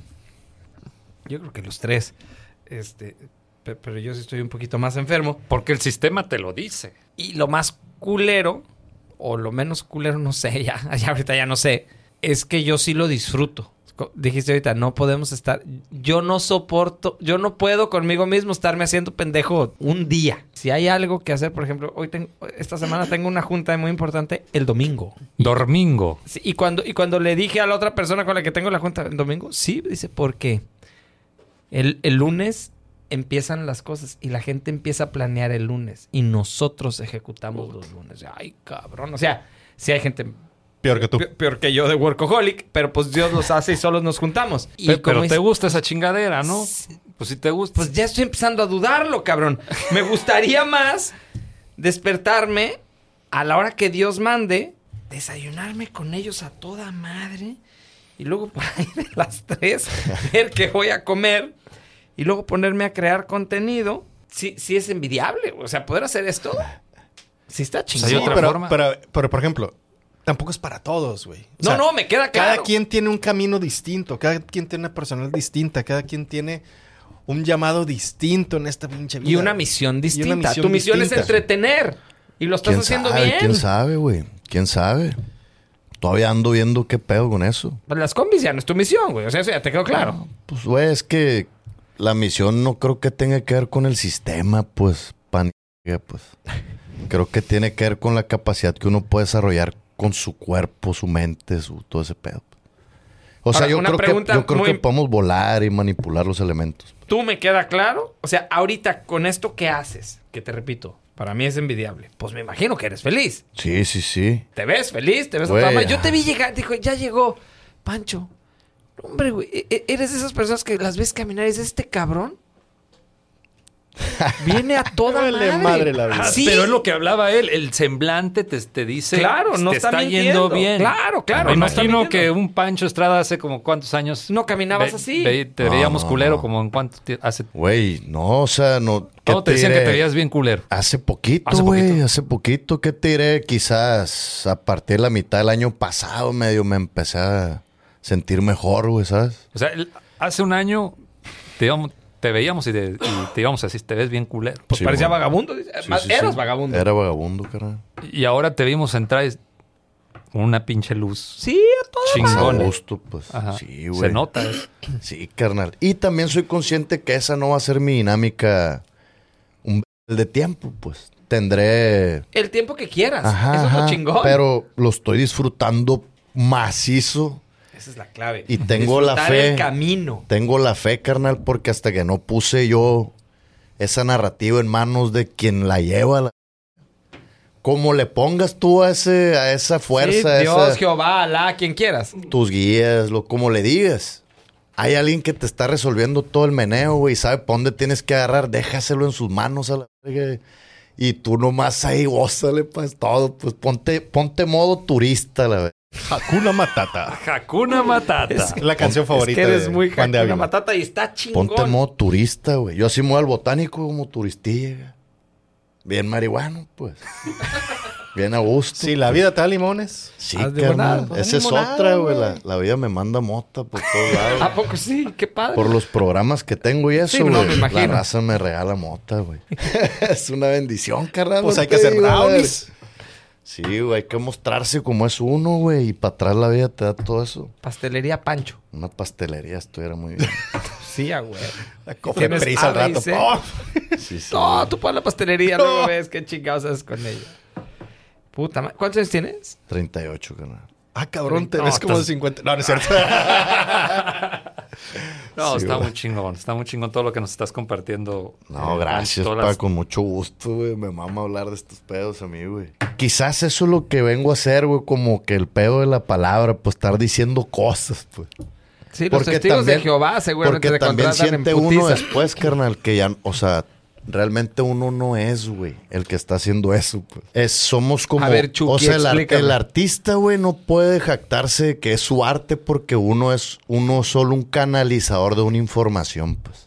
Yo creo que los tres. Este, pe- pero yo sí estoy un poquito más enfermo. Porque el sistema te lo dice. Y lo más culero, o lo menos culero, no sé, ya, ya ahorita ya no sé, es que yo sí lo disfruto. Dijiste ahorita, no podemos estar... Yo no soporto... Yo no puedo conmigo mismo estarme haciendo pendejo un día. Si hay algo que hacer, por ejemplo, hoy tengo... Esta semana tengo una junta muy importante el domingo. Domingo. Sí, y, cuando, y cuando le dije a la otra persona con la que tengo la junta el domingo, sí, dice, ¿por qué? El, el lunes empiezan las cosas y la gente empieza a planear el lunes y nosotros ejecutamos los lunes. Ay, cabrón. O sea, sí hay gente... Peor que tú. Peor, peor que yo de workaholic, pero pues Dios los hace y solos nos juntamos. Y Pero, pero como te es- gusta esa chingadera, ¿no? Pues sí te gusta. Pues ya estoy empezando a dudarlo, cabrón. Me gustaría más despertarme a la hora que Dios mande, desayunarme con ellos a toda madre y luego por ahí de las tres ver qué voy a comer y luego ponerme a crear contenido. Sí, sí es envidiable. O sea, poder hacer esto, sí está chingón. hay Sí, otra pero, forma. pero, pero, por ejemplo, tampoco es para todos, güey. O No, sea, no, me queda claro. Cada quien tiene un camino distinto, cada quien tiene una personalidad distinta, cada quien tiene un llamado distinto en esta pinche vida. Y una misión distinta. misión tu misión distinta. es entretener. Y lo estás ¿Quién haciendo sabe? bien. ¿Quién sabe, güey? ¿Quién sabe? Todavía ando viendo qué pedo con eso. Pero las combis ya no es tu misión, güey. O sea, eso ya te quedó claro. Pues, güey, es que la misión no creo que tenga que ver con el sistema, pues, pan, pues. Creo que tiene que ver con la capacidad que uno puede desarrollar con su cuerpo, su mente, su todo ese pedo. O sea, Ahora, yo una creo, que, pregunta yo creo muy- que podemos volar y manipular los elementos. Tú me queda claro. O sea, ahorita con esto, ¿qué haces? Que te repito, para mí es envidiable. Pues me imagino que eres feliz. Sí, sí, sí. ¿Te ves feliz? ¿Te ves a Güey, toda madre? Yo ah. te vi llegar, dijo, ya llegó. Pancho, hombre, güey, e- e- eres de esas personas que las ves caminar y dices, este cabrón viene a toda Vale madre. madre la vida. Ah, Sí. Pero es lo que hablaba él, el semblante te, te dice, Claro, no te está está mintiendo. yendo bien. Claro, claro, Me no está imagino mintiendo. que un Pancho Estrada hace como cuántos años No caminabas ve- así. ve- te No, veíamos no, culero no. como en cuánto tie- hace. Güey, no, o sea, no... ¿qué No, te decían que diré? te veías bien culero. Hace poquito, Hace güey. poquito. Hace poquito. ¿Qué te diré? Quizás a partir de la mitad del año pasado medio me empecé a sentir mejor, güey, ¿sabes? O sea, el- hace un año te, íbamos- te veíamos y te, y te íbamos a decir, te ves bien culero. Pues Sí, parecía bueno. vagabundo. dice. Sí, Más- sí, eras sí. vagabundo. Era vagabundo, carnal. Y ahora te vimos entrar y- con una pinche luz Sí, a todo. A chingona. gusto, pues. Ajá. Sí, güey. Se nota. ¿eh? Sí, carnal. Y también soy consciente que esa no va a ser mi dinámica un b- de tiempo, pues. Tendré... El tiempo que quieras. Ajá, Eso es lo ajá, chingón. pero lo estoy disfrutando macizo. Esa es la clave. Y tengo la Disfrutar fe. el camino. Tengo la fe, carnal, porque hasta que no puse yo esa narrativa en manos de quien la lleva, la- como le pongas tú a, ese, a esa fuerza, a Sí, Dios, esa- Jehová, Alá, quien quieras. tus guías, lo, como le digas. Hay alguien que te está resolviendo todo el meneo, güey, y sabe por dónde tienes que agarrar, déjaselo en sus manos a la verga. Y tú nomás ahí, gózale, pues todo, pues ponte, ponte modo turista, la verdad. Hakuna Matata. Hakuna Matata. Es la canción favorita es que eres de muy Juan de Hakuna Ávila. Matata y está chingón. Ponte modo turista, güey. Yo así me voy al botánico como turistilla. Bien marihuano, pues. Bien a gusto. Si la vida te da limones. Sí, Haz de carnal. volar, Esa es limonada, otra, güey. güey. La, la vida me manda mota por todos lados. ¿A poco sí? Qué padre. Por los programas que tengo y eso, Sí, güey. no, me imagino. La raza me regala mota, güey. Es una bendición, carnal. Pues no hay que te hacer digo, brownies. güey. Sí, güey. Hay que mostrarse como es uno, güey. Y para atrás la vida te da todo eso. Pastelería Pancho. Una pastelería estuviera muy bien. Sí, ah, güey. La cofre Tienes prisa al A, B y rato. C. ¡Oh! Sí, sí. No, tú pones la pastelería, luego ves qué chingados haces con ella. Puta madre. ¿Cuántos años tienes? treinta y ocho, carnal. Ah, cabrón, te No, ves como de estás- cincuenta. No, no es cierto. No, Sí, está güey. muy chingón. Está muy chingón todo lo que nos estás compartiendo. No, Eh, gracias, todas pa, las- con mucho gusto, güey. Me mama hablar de estos pedos a mí, güey. Quizás eso es lo que vengo a hacer, güey, como que el pedo de la palabra, pues estar diciendo cosas, pues. Sí, los Porque testigos también- de Jehová seguramente Porque te también contratan en siente uno putiza. después, carnal, que ya, o sea, realmente uno no es, güey, el que está haciendo eso, pues. Es, somos como, A ver, Chucky, o sea, el, ar- explícame. el artista, güey, no puede jactarse de que es su arte porque uno es, uno solo un canalizador de una información, pues.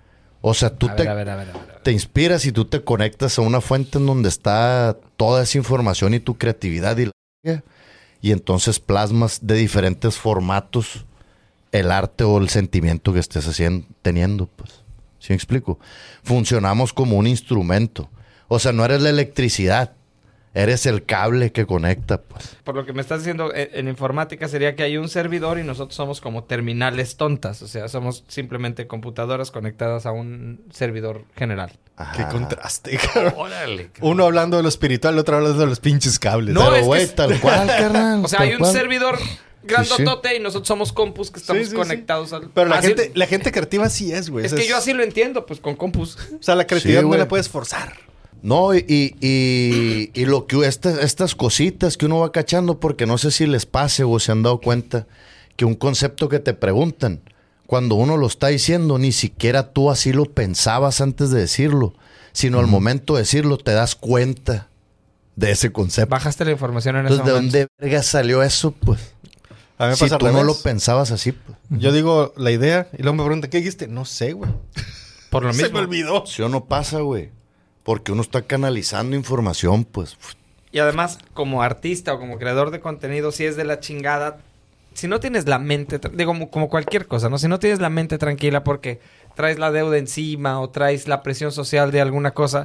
O sea, tú A te, ver, a ver, a ver, a ver, a ver. te inspiras y tú te conectas a una fuente en donde está toda esa información y tu creatividad y la... y entonces plasmas de diferentes formatos el arte o el sentimiento que estés haciendo, teniendo, pues. ¿Sí me explico? Funcionamos como un instrumento. O sea, no eres la electricidad, eres el cable que conecta, pues. Por lo que me estás diciendo, en, en informática sería que hay un servidor y nosotros somos como terminales tontas. O sea, somos simplemente computadoras conectadas a un servidor general. Qué Ajá. contraste, cabrón. Órale. cabrón. Uno hablando de lo espiritual, el otro hablando de los pinches cables. No, es Pero, que güey, es- tal cual, carnal. O sea, tal hay un cual. servidor grandotote y nosotros somos compus que estamos Sí, sí, sí. conectados al... Pero la Así- gente, la gente creativa sí es, güey. Es Esa que yo así lo entiendo, pues con compus. O sea, la creatividad Sí, no güey. la puedes forzar. No, y, y, y- y lo que estas, estas cositas que uno va cachando, porque no sé si les pase o se han dado cuenta que un concepto que te preguntan, cuando uno lo está diciendo, ni siquiera tú así lo pensabas antes de decirlo, sino al momento de decirlo te das cuenta de ese concepto. Bajaste la información en ese Entonces, ¿de momento. dónde verga salió eso, pues? A mí me Si pasa al tú no revés. lo pensabas así, pues. Yo digo la idea y luego me preguntan, ¿qué dijiste? No sé, güey. Por lo Se mismo. me olvidó. Si o no pasa, güey. Porque uno está canalizando información, pues. Y además, como artista o como creador de contenido, si es de la chingada, si no tienes la mente, tra- digo, como, como cualquier cosa, ¿no? Si no tienes la mente tranquila porque traes la deuda encima o traes la presión social de alguna cosa,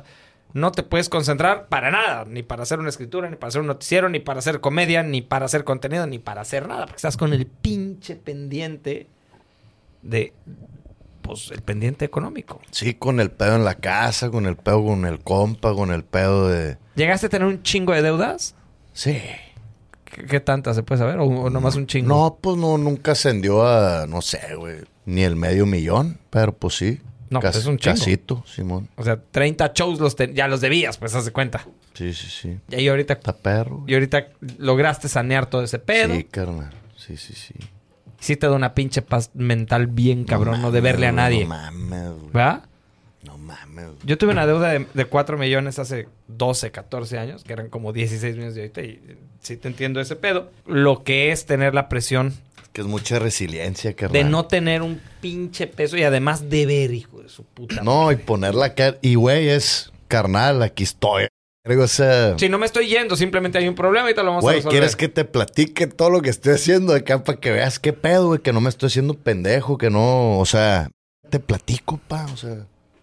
no te puedes concentrar para nada. Ni para hacer una escritura, ni para hacer un noticiero, ni para hacer comedia, ni para hacer contenido, ni para hacer nada. Porque estás con el pinche pendiente de... Pues el pendiente económico. Sí, con el pedo en la casa, con el pedo con el compa, con el pedo de... ¿Llegaste a tener un chingo de deudas? Sí. ¿Qué, qué tantas se puede saber? ¿O, o nomás un chingo? No, pues no, nunca ascendió a, no sé, güey, ni el medio millón, pero pues sí. No, pues es un chingo. Casito, Simón. O sea, treinta shows los te- ya los debías, pues, haz de cuenta. Sí, sí, sí. Y ahí ahorita... Está perro. Y ahorita lograste sanear todo ese pedo. Sí, carnal. Sí, sí, sí. Sí te da una pinche paz mental bien cabrón, no, no de verle a nadie. No mames, güey. ¿Verdad? No mames, güey. Yo tuve una deuda de, de cuatro millones hace doce, catorce años, que eran como dieciséis millones de ahorita, y sí te entiendo ese pedo. Lo que es tener la presión Es que es mucha resiliencia, carnal. de no tener un pinche peso y además deber, hijo de su puta No, madre. y poner la cara... Y, güey, es... Carnal, aquí estoy. O sea... Si no me estoy yendo, simplemente hay un problema y te lo vamos a Güey, resolver. ¿quieres que te platique todo lo que estoy haciendo acá para que veas qué pedo, güey? Que no me estoy haciendo pendejo, que no... O sea, te platico, pa, o sea...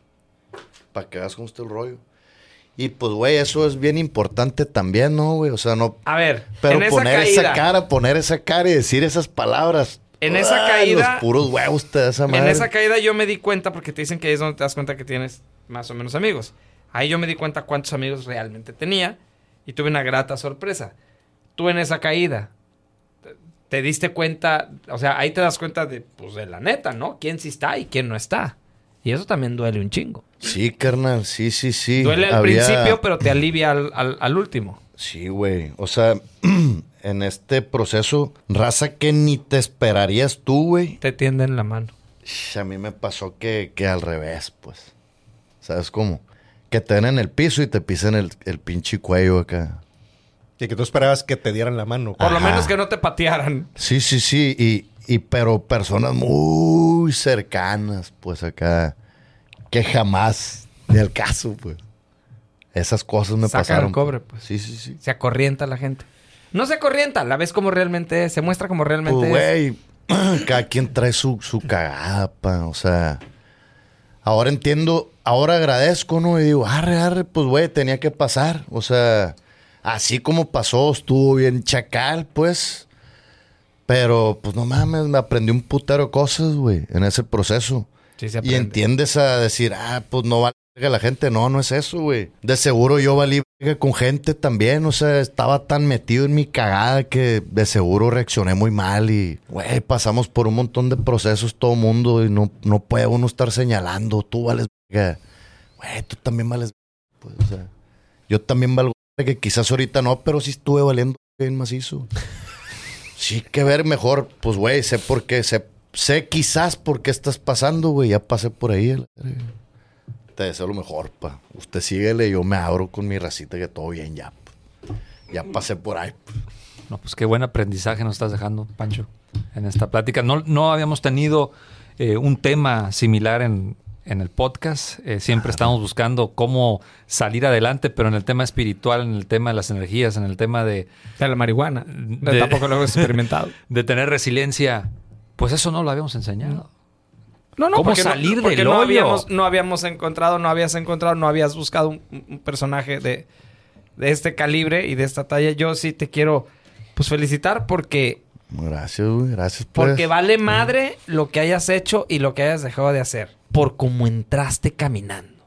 Para que veas cómo está el rollo. Y pues, güey, eso es bien importante también, ¿no, güey? O sea, no... A ver, Pero en esa poner caída... esa cara, poner esa cara y decir esas palabras... En esa ¡ay, caída- Los puros huevos te da esa madre. En esa caída yo me di cuenta, porque te dicen que ahí es donde te das cuenta que tienes más o menos amigos. Ahí yo me di cuenta cuántos amigos realmente tenía y tuve una grata sorpresa. Tú en esa caída te, te diste cuenta, o sea, ahí te das cuenta de, pues, de la neta, ¿no? Quién sí está y quién no está. Y eso también duele un chingo. Sí, carnal, sí, sí, sí. Duele al Había- principio, pero te alivia al, al- al último. Sí, güey. O sea, en este proceso, raza que ni te esperarías tú, güey. Te tienden la mano. Sh, A mí me pasó que, que al revés, pues. ¿Sabes cómo? Que te den en el piso y te pisen el, el pinche cuello acá. Y que tú esperabas que te dieran la mano. Por lo Ajá. menos que no te patearan. Sí, sí, sí. Y, y pero personas muy cercanas, pues acá, que jamás ni al caso, pues. Esas cosas me Sacan pasaron. el cobre, pues. Sí, sí, sí. Se acorrienta la gente. No se acorrienta, la ves como realmente es, se muestra como realmente Pues, es. güey, cada quien trae su, su cagada, pa. O sea, ahora entiendo, ahora agradezco, ¿no? Y digo, arre, arre, pues, güey, tenía que pasar. O sea, así como pasó, estuvo bien chacal, pues. Pero, pues, no mames, me aprendí un putero de cosas, güey, en ese proceso. Sí, se Y aprende. entiendes a decir, ah, pues, no vale verga la gente. No, no es eso, güey. De seguro yo valí verga con gente también. O sea, estaba tan metido en mi cagada que de seguro reaccioné muy mal. Y, güey, pasamos por un montón de procesos todo mundo y no, no puede uno estar señalando. Tú vales verga. Güey, tú también vales verga. Pues, o sea, yo también valgo verga, que quizás ahorita no, pero sí estuve valiendo bien macizo. Sí, que ver mejor. Pues, güey, sé por qué. Sé, sé quizás por qué estás pasando, güey. Ya pasé por ahí. a la verga. Te deseo lo mejor, pa. Usted síguele, yo me abro con mi racita que todo bien ya. Pa. Ya pasé por ahí. Pa. No, pues qué buen aprendizaje nos estás dejando, Pancho, en esta plática. No, no habíamos tenido eh, un tema similar en, en el podcast. Eh, siempre estamos buscando cómo salir adelante, pero en el tema espiritual, en el tema de las energías, en el tema de, De la marihuana. De- Tampoco lo he experimentado. de tener resiliencia, pues eso no lo habíamos enseñado. No, no, ¿Cómo porque no- salir porque del no hoyo? habíamos, no habíamos encontrado, no habías encontrado, no habías buscado un, un personaje de, de este calibre y de esta talla. Yo sí te quiero, pues, felicitar porque, Gracias, güey. Gracias, pues. porque vale madre lo que hayas hecho y lo que hayas dejado de hacer. Por cómo entraste caminando.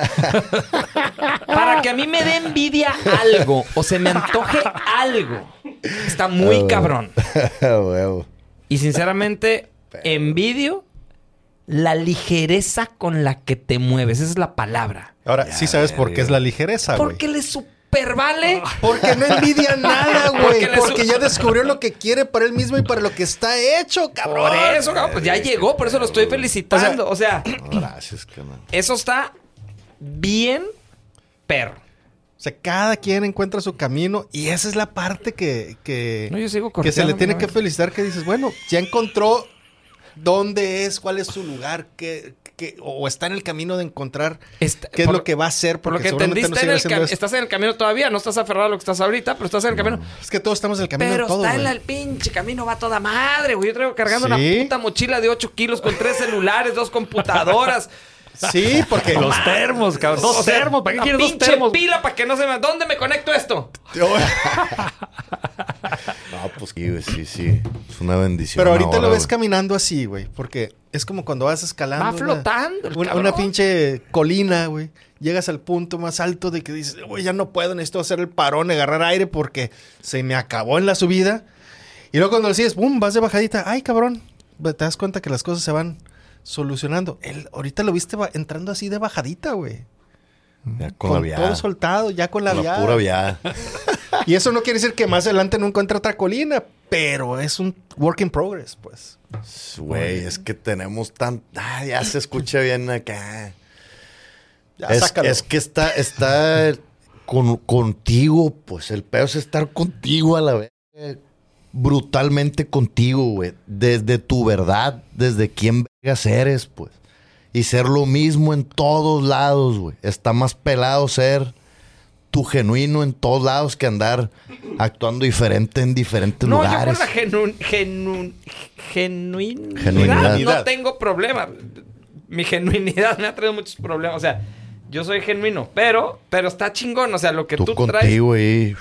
Para que a mí me dé envidia algo o se me antoje algo. Está muy Ah, cabrón. Huevo. Y sinceramente, envidio la ligereza con la que te mueves. Esa es la palabra. Ahora, Ya, sí sabes por qué verga. es la ligereza, güey. Porque le super vale. Porque no envidia nada, güey. Porque Porque, le su- ya descubrió lo que quiere para él mismo y para lo que está hecho, cabrón. Por eso, cabrón, pues ya llegó. Por eso lo estoy felicitando. O sea, No, gracias, carnal. eso está bien perro. O sea, cada quien encuentra su camino y esa es la parte que, que, No, yo sigo que se le corteando, tiene ¿no? que felicitar, que dices, bueno, ya encontró dónde es, cuál es su lugar, qué, qué- o está en el camino de encontrar Está- qué es por- lo que va a hacer. Por lo Porque que seguramente entendiste, no en sigue el haciendo cam- eso. estás en el camino todavía. No estás aferrado a lo que estás ahorita, pero estás en el camino. Es que todos estamos en el camino Pero de todo, está en güey. el pinche camino, va toda madre, güey. Yo traigo cargando ¿Sí? una puta mochila de ocho kilos con tres celulares, dos computadoras. Sí, porque... Los termos, cabrón. Dos O sea, termos. ¿Para qué una quieres dos pinche termos? pila para que no se me... ¿Dónde me conecto esto? No, pues sí, güey, sí, sí. Es una bendición. Pero ahorita ahora, lo ves güey. caminando así, güey. Porque es como cuando vas escalando. Va una- flotando el Una, cabrón. una pinche colina, güey. Llegas al punto más alto de que dices, güey, ya no puedo, necesito hacer el parón, agarrar aire porque se me acabó en la subida. Y luego cuando decides, pum, vas de bajadita. Ay, cabrón. Te das cuenta que las cosas se van solucionando. Él, ahorita lo viste va- entrando así de bajadita, güey. Ya con, Con la viada. todo soltado, ya con la Con la viada. pura viada. Y eso no quiere decir que más adelante no encuentre otra colina, pero es un work in progress, pues. Güey, es que tenemos tan... Ah, ya se escucha bien acá. Ya, Es, sácalo. es que está, está con, contigo, pues el pedo es estar contigo a la vez. Brutalmente contigo, güey. Desde tu verdad, desde quién vergas eres, pues. Y ser lo mismo en todos lados, güey. Está más pelado ser tu genuino en todos lados que andar actuando diferente en diferentes No, yo lugares. por la genu genu genuinidad, Genuinidad. no tengo problema. Mi genuinidad me ha traído muchos problemas. O sea, yo soy genuino, pero, pero está chingón. O sea, lo que tú, Tú traes... contigo ahí.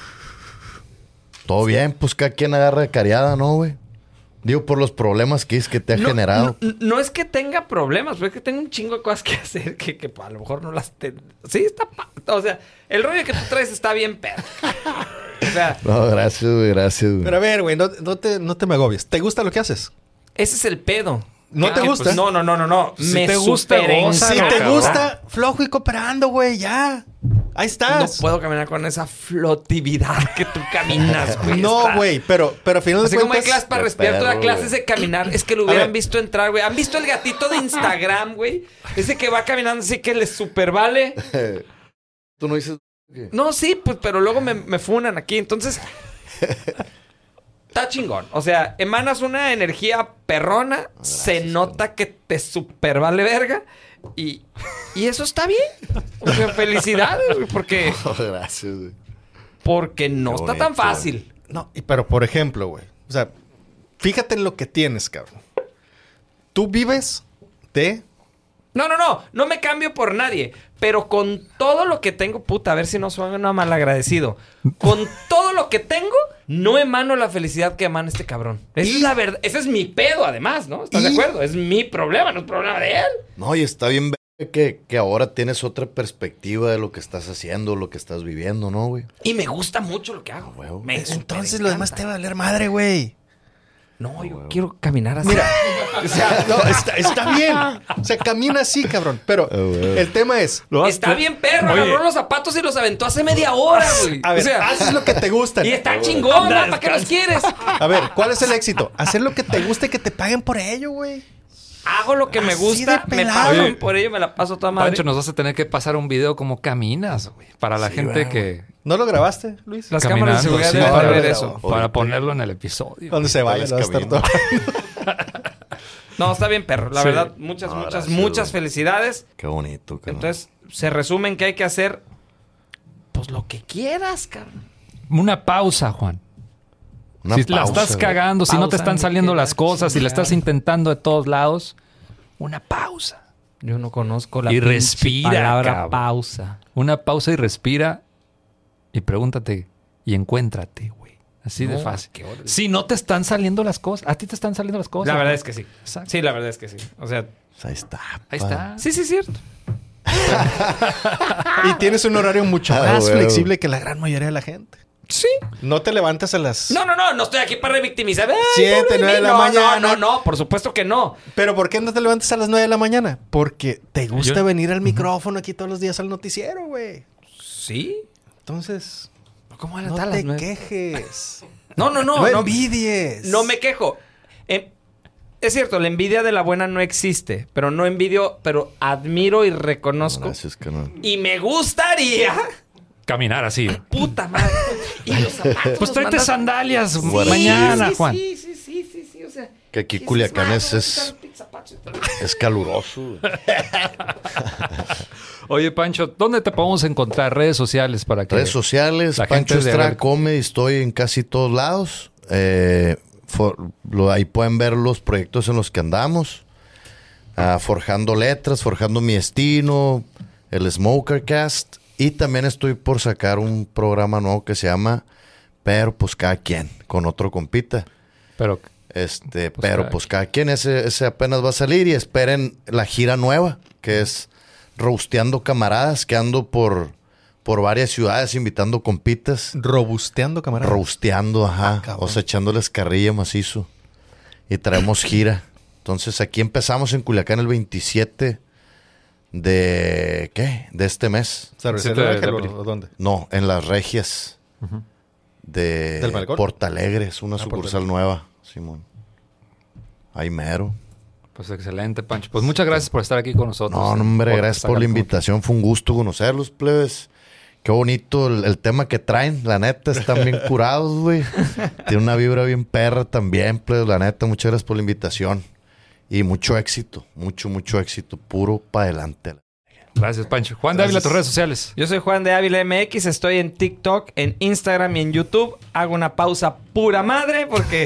Todo bien, pues cada quien agarra cariada, ¿no, güey? Digo, por los problemas que es que te ha No, generado. No, no es que tenga problemas, pero es que tengo un chingo de cosas que hacer que, que a lo mejor no las... Te... Sí, está... pa- O sea, el rollo que tú traes está bien perro. O sea, No, gracias, güey, gracias, güey. Pero a ver, güey, no, no te, no te me agobies. ¿Te gusta lo que haces? ese es el pedo. ¿No Ah, te gusta? pues, no, no, no, no, no. Si Me te gusta, super gózalo, Si encanta. te cabrón. gusta, flojo y cooperando, güey, ya. Ahí No estás. puedo caminar con esa flotividad que tú caminas, güey. No, Está- güey, pero, pero al final Así de como hay cuentas... clases para de respirar, toda perro, clases güey. de caminar. Es que lo A hubieran ver. visto entrar, güey. ¿Han visto el gatito de Instagram, güey? Ese que va caminando así que le super vale. Tú no dices... ¿qué? No, sí, pues, pero luego me, me funan aquí. Entonces, está chingón. O sea, emanas una energía perrona. se nota que te super vale verga. Y, y eso está bien. O sea, felicidades, güey, porque, Oh, gracias, güey. porque no Qué está bonito, tan fácil. No, y pero por ejemplo, güey. O sea, fíjate en lo que tienes, cabrón. Tú vives de... No, no, no. No me cambio por nadie. Pero con todo lo que tengo... Puta, a ver si no suena malagradecido. Con todo lo que tengo, no emano la felicidad que emana este cabrón. Esa Y- es la verdad. Ese es mi pedo, además, ¿no? ¿Estás de y- acuerdo? Es mi problema, no es problema de él. No, y está bien ver que, que ahora tienes otra perspectiva de lo que estás haciendo, lo que estás viviendo, ¿no, güey? Y me gusta mucho lo que hago. huevo. Me Entonces súper lo demás encanta. te va a valer madre, güey. No, yo quiero caminar así. Mira, o sea, no, está, está bien. O sea, camina así, cabrón. Pero Ah, güey. el tema es... Está bien, perro. Oye. Agarró los zapatos y los aventó hace media hora, güey. A ver, O sea, haces lo que te gusta. y está chingón, ¿no? ¿Para qué los quieres? A ver, ¿cuál es el éxito? Hacer lo que te gusta y que te paguen por ello, güey. Hago lo que me Así gusta, de me pelado. pagan Oye. por ello, me la paso toda madre. Pancho, nos vas a tener que pasar un video como caminas, güey. Para la Sí, gente güey. que... ¿No lo grabaste, Luis? Las caminando, cámaras de seguridad sí, deben para ver ver eso. Para ponerlo en el episodio. Cuando se vaya, les lo va a estar camino. todo. No, está bien, perro. La Sí. verdad, muchas, No, muchas, gracias, muchas güey. felicidades. Qué bonito, cabrón. Entonces, se resumen que hay que hacer, pues lo que quieras, cabrón. Una pausa, Juan. Una si la pausa, estás güey. cagando, si no te Pausa, están ni saliendo que las la cosas, si la estás chingada. intentando de todos lados, una pausa. Yo no conozco la Y pinche respira, palabra cabrón. pausa. Una pausa y respira y pregúntate y encuéntrate, güey. Así de No, fácil. qué órale. Si no te están saliendo las cosas, a ti te están saliendo las cosas. La verdad güey. es que sí. Exacto. Sí, la verdad es que sí. O sea, Pues ahí está. Ahí pa. está. sí, sí, es cierto. Y tienes un horario mucho Ah, más huevo. flexible que la gran mayoría de la gente. Sí. No te levantas a las... No, no, no, no estoy aquí para revictimizar. Ay, Siete, pobre nueve de mí. la no, mañana. No, no, no, por supuesto que no. ¿Pero por qué no te levantas a las nueve de la mañana? Porque te gusta Yo- venir al micrófono aquí todos los días al noticiero, güey. Sí. Entonces, ¿Cómo van a no estar te las nueve? quejes. No, no, no. No, no, envidies. No me quejo. Eh, es cierto, la envidia de la buena no existe, pero no envidio, pero admiro y reconozco. Gracias, carnal. Y me gustaría, Caminar así. puta madre. Y los zapatos. Pues los tráete mandas- sandalias Sí, mañana, sí, Juan. Sí, sí, sí, sí, sí, o sea. Que aquí ¿qué Culiacán más? es- Voy a es- quitar los pinches zapatos. Es caluroso, güey. Oye, Pancho, ¿dónde te podemos encontrar? Redes sociales para que... Redes sociales, la Pancho gente de Estrada ver- Comedy, estoy en casi todos lados. Eh, for- lo- ahí pueden ver los proyectos en los que andamos. uh, Forjando Letras, Forjando Mi Destino, el Smokercast. Y también estoy por sacar un programa nuevo que se llama Pero pues cada quien, con otro compita. Pero, Este, Pues pero cada pues cada quien, ese, ese apenas va a salir. Y esperen la gira nueva, que es Roasteando Camaradas, que ando por, por varias ciudades invitando compitas. Robusteando, camarada. Roasteando, ajá. Ah, cabrón. o sea, echándoles carrilla macizo. Y traemos gira. Entonces aquí empezamos en Culiacán el veintisiete de... ¿Qué? De este mes. ¿Cervecería siete de Ángel abril. o dónde? No, en Las Regias. Ujú. De ¿Del Malecón? Portalegre. Es una Ah, sucursal Portalegre. nueva, Simón. Ahí mero. Pues excelente, Pancho. Pues muchas gracias por estar aquí con nosotros. No, no, hombre, Por gracias por sacar la como- invitación. Fue un gusto conocerlos, plebes. Qué bonito el, el tema que traen. La neta, están bien curados, güey. Tiene una vibra bien perra también, plebes. La neta, muchas gracias por la invitación. Y mucho éxito. Mucho, mucho éxito. Puro para adelante. Gracias, Pancho. Juan de Ávila, Gracias. tus redes sociales. Yo soy Juan de Ávila M X, estoy en TikTok, en Instagram y en YouTube. Hago una pausa pura madre porque...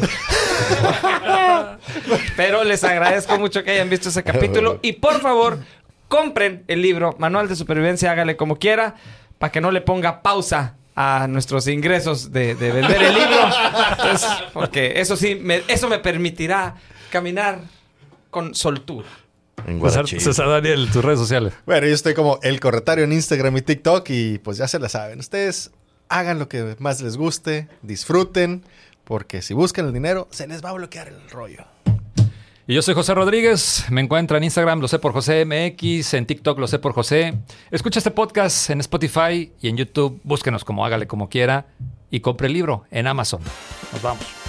Pero les agradezco mucho que hayan visto ese capítulo. Y por favor, compren el libro Manual de Supervivencia, hágale como quiera, para que no le ponga pausa a nuestros ingresos de, de vender el libro. Entonces, porque eso sí, me, eso me permitirá caminar con soltura. En César, Guarachí. César Daniel, tus redes sociales. Bueno, yo estoy como El Corretario en Instagram y TikTok y pues ya se la saben. Ustedes hagan lo que más les guste, disfruten, porque si buscan el dinero, se les va a bloquear el rollo. Y yo soy José Rodríguez. Me encuentra en Instagram, lo sé por José M X, en TikTok, lo sé por José. Escucha este podcast en Spotify y en YouTube. Búsquenos como hágale como quiera y compre el libro en Amazon. Nos vamos.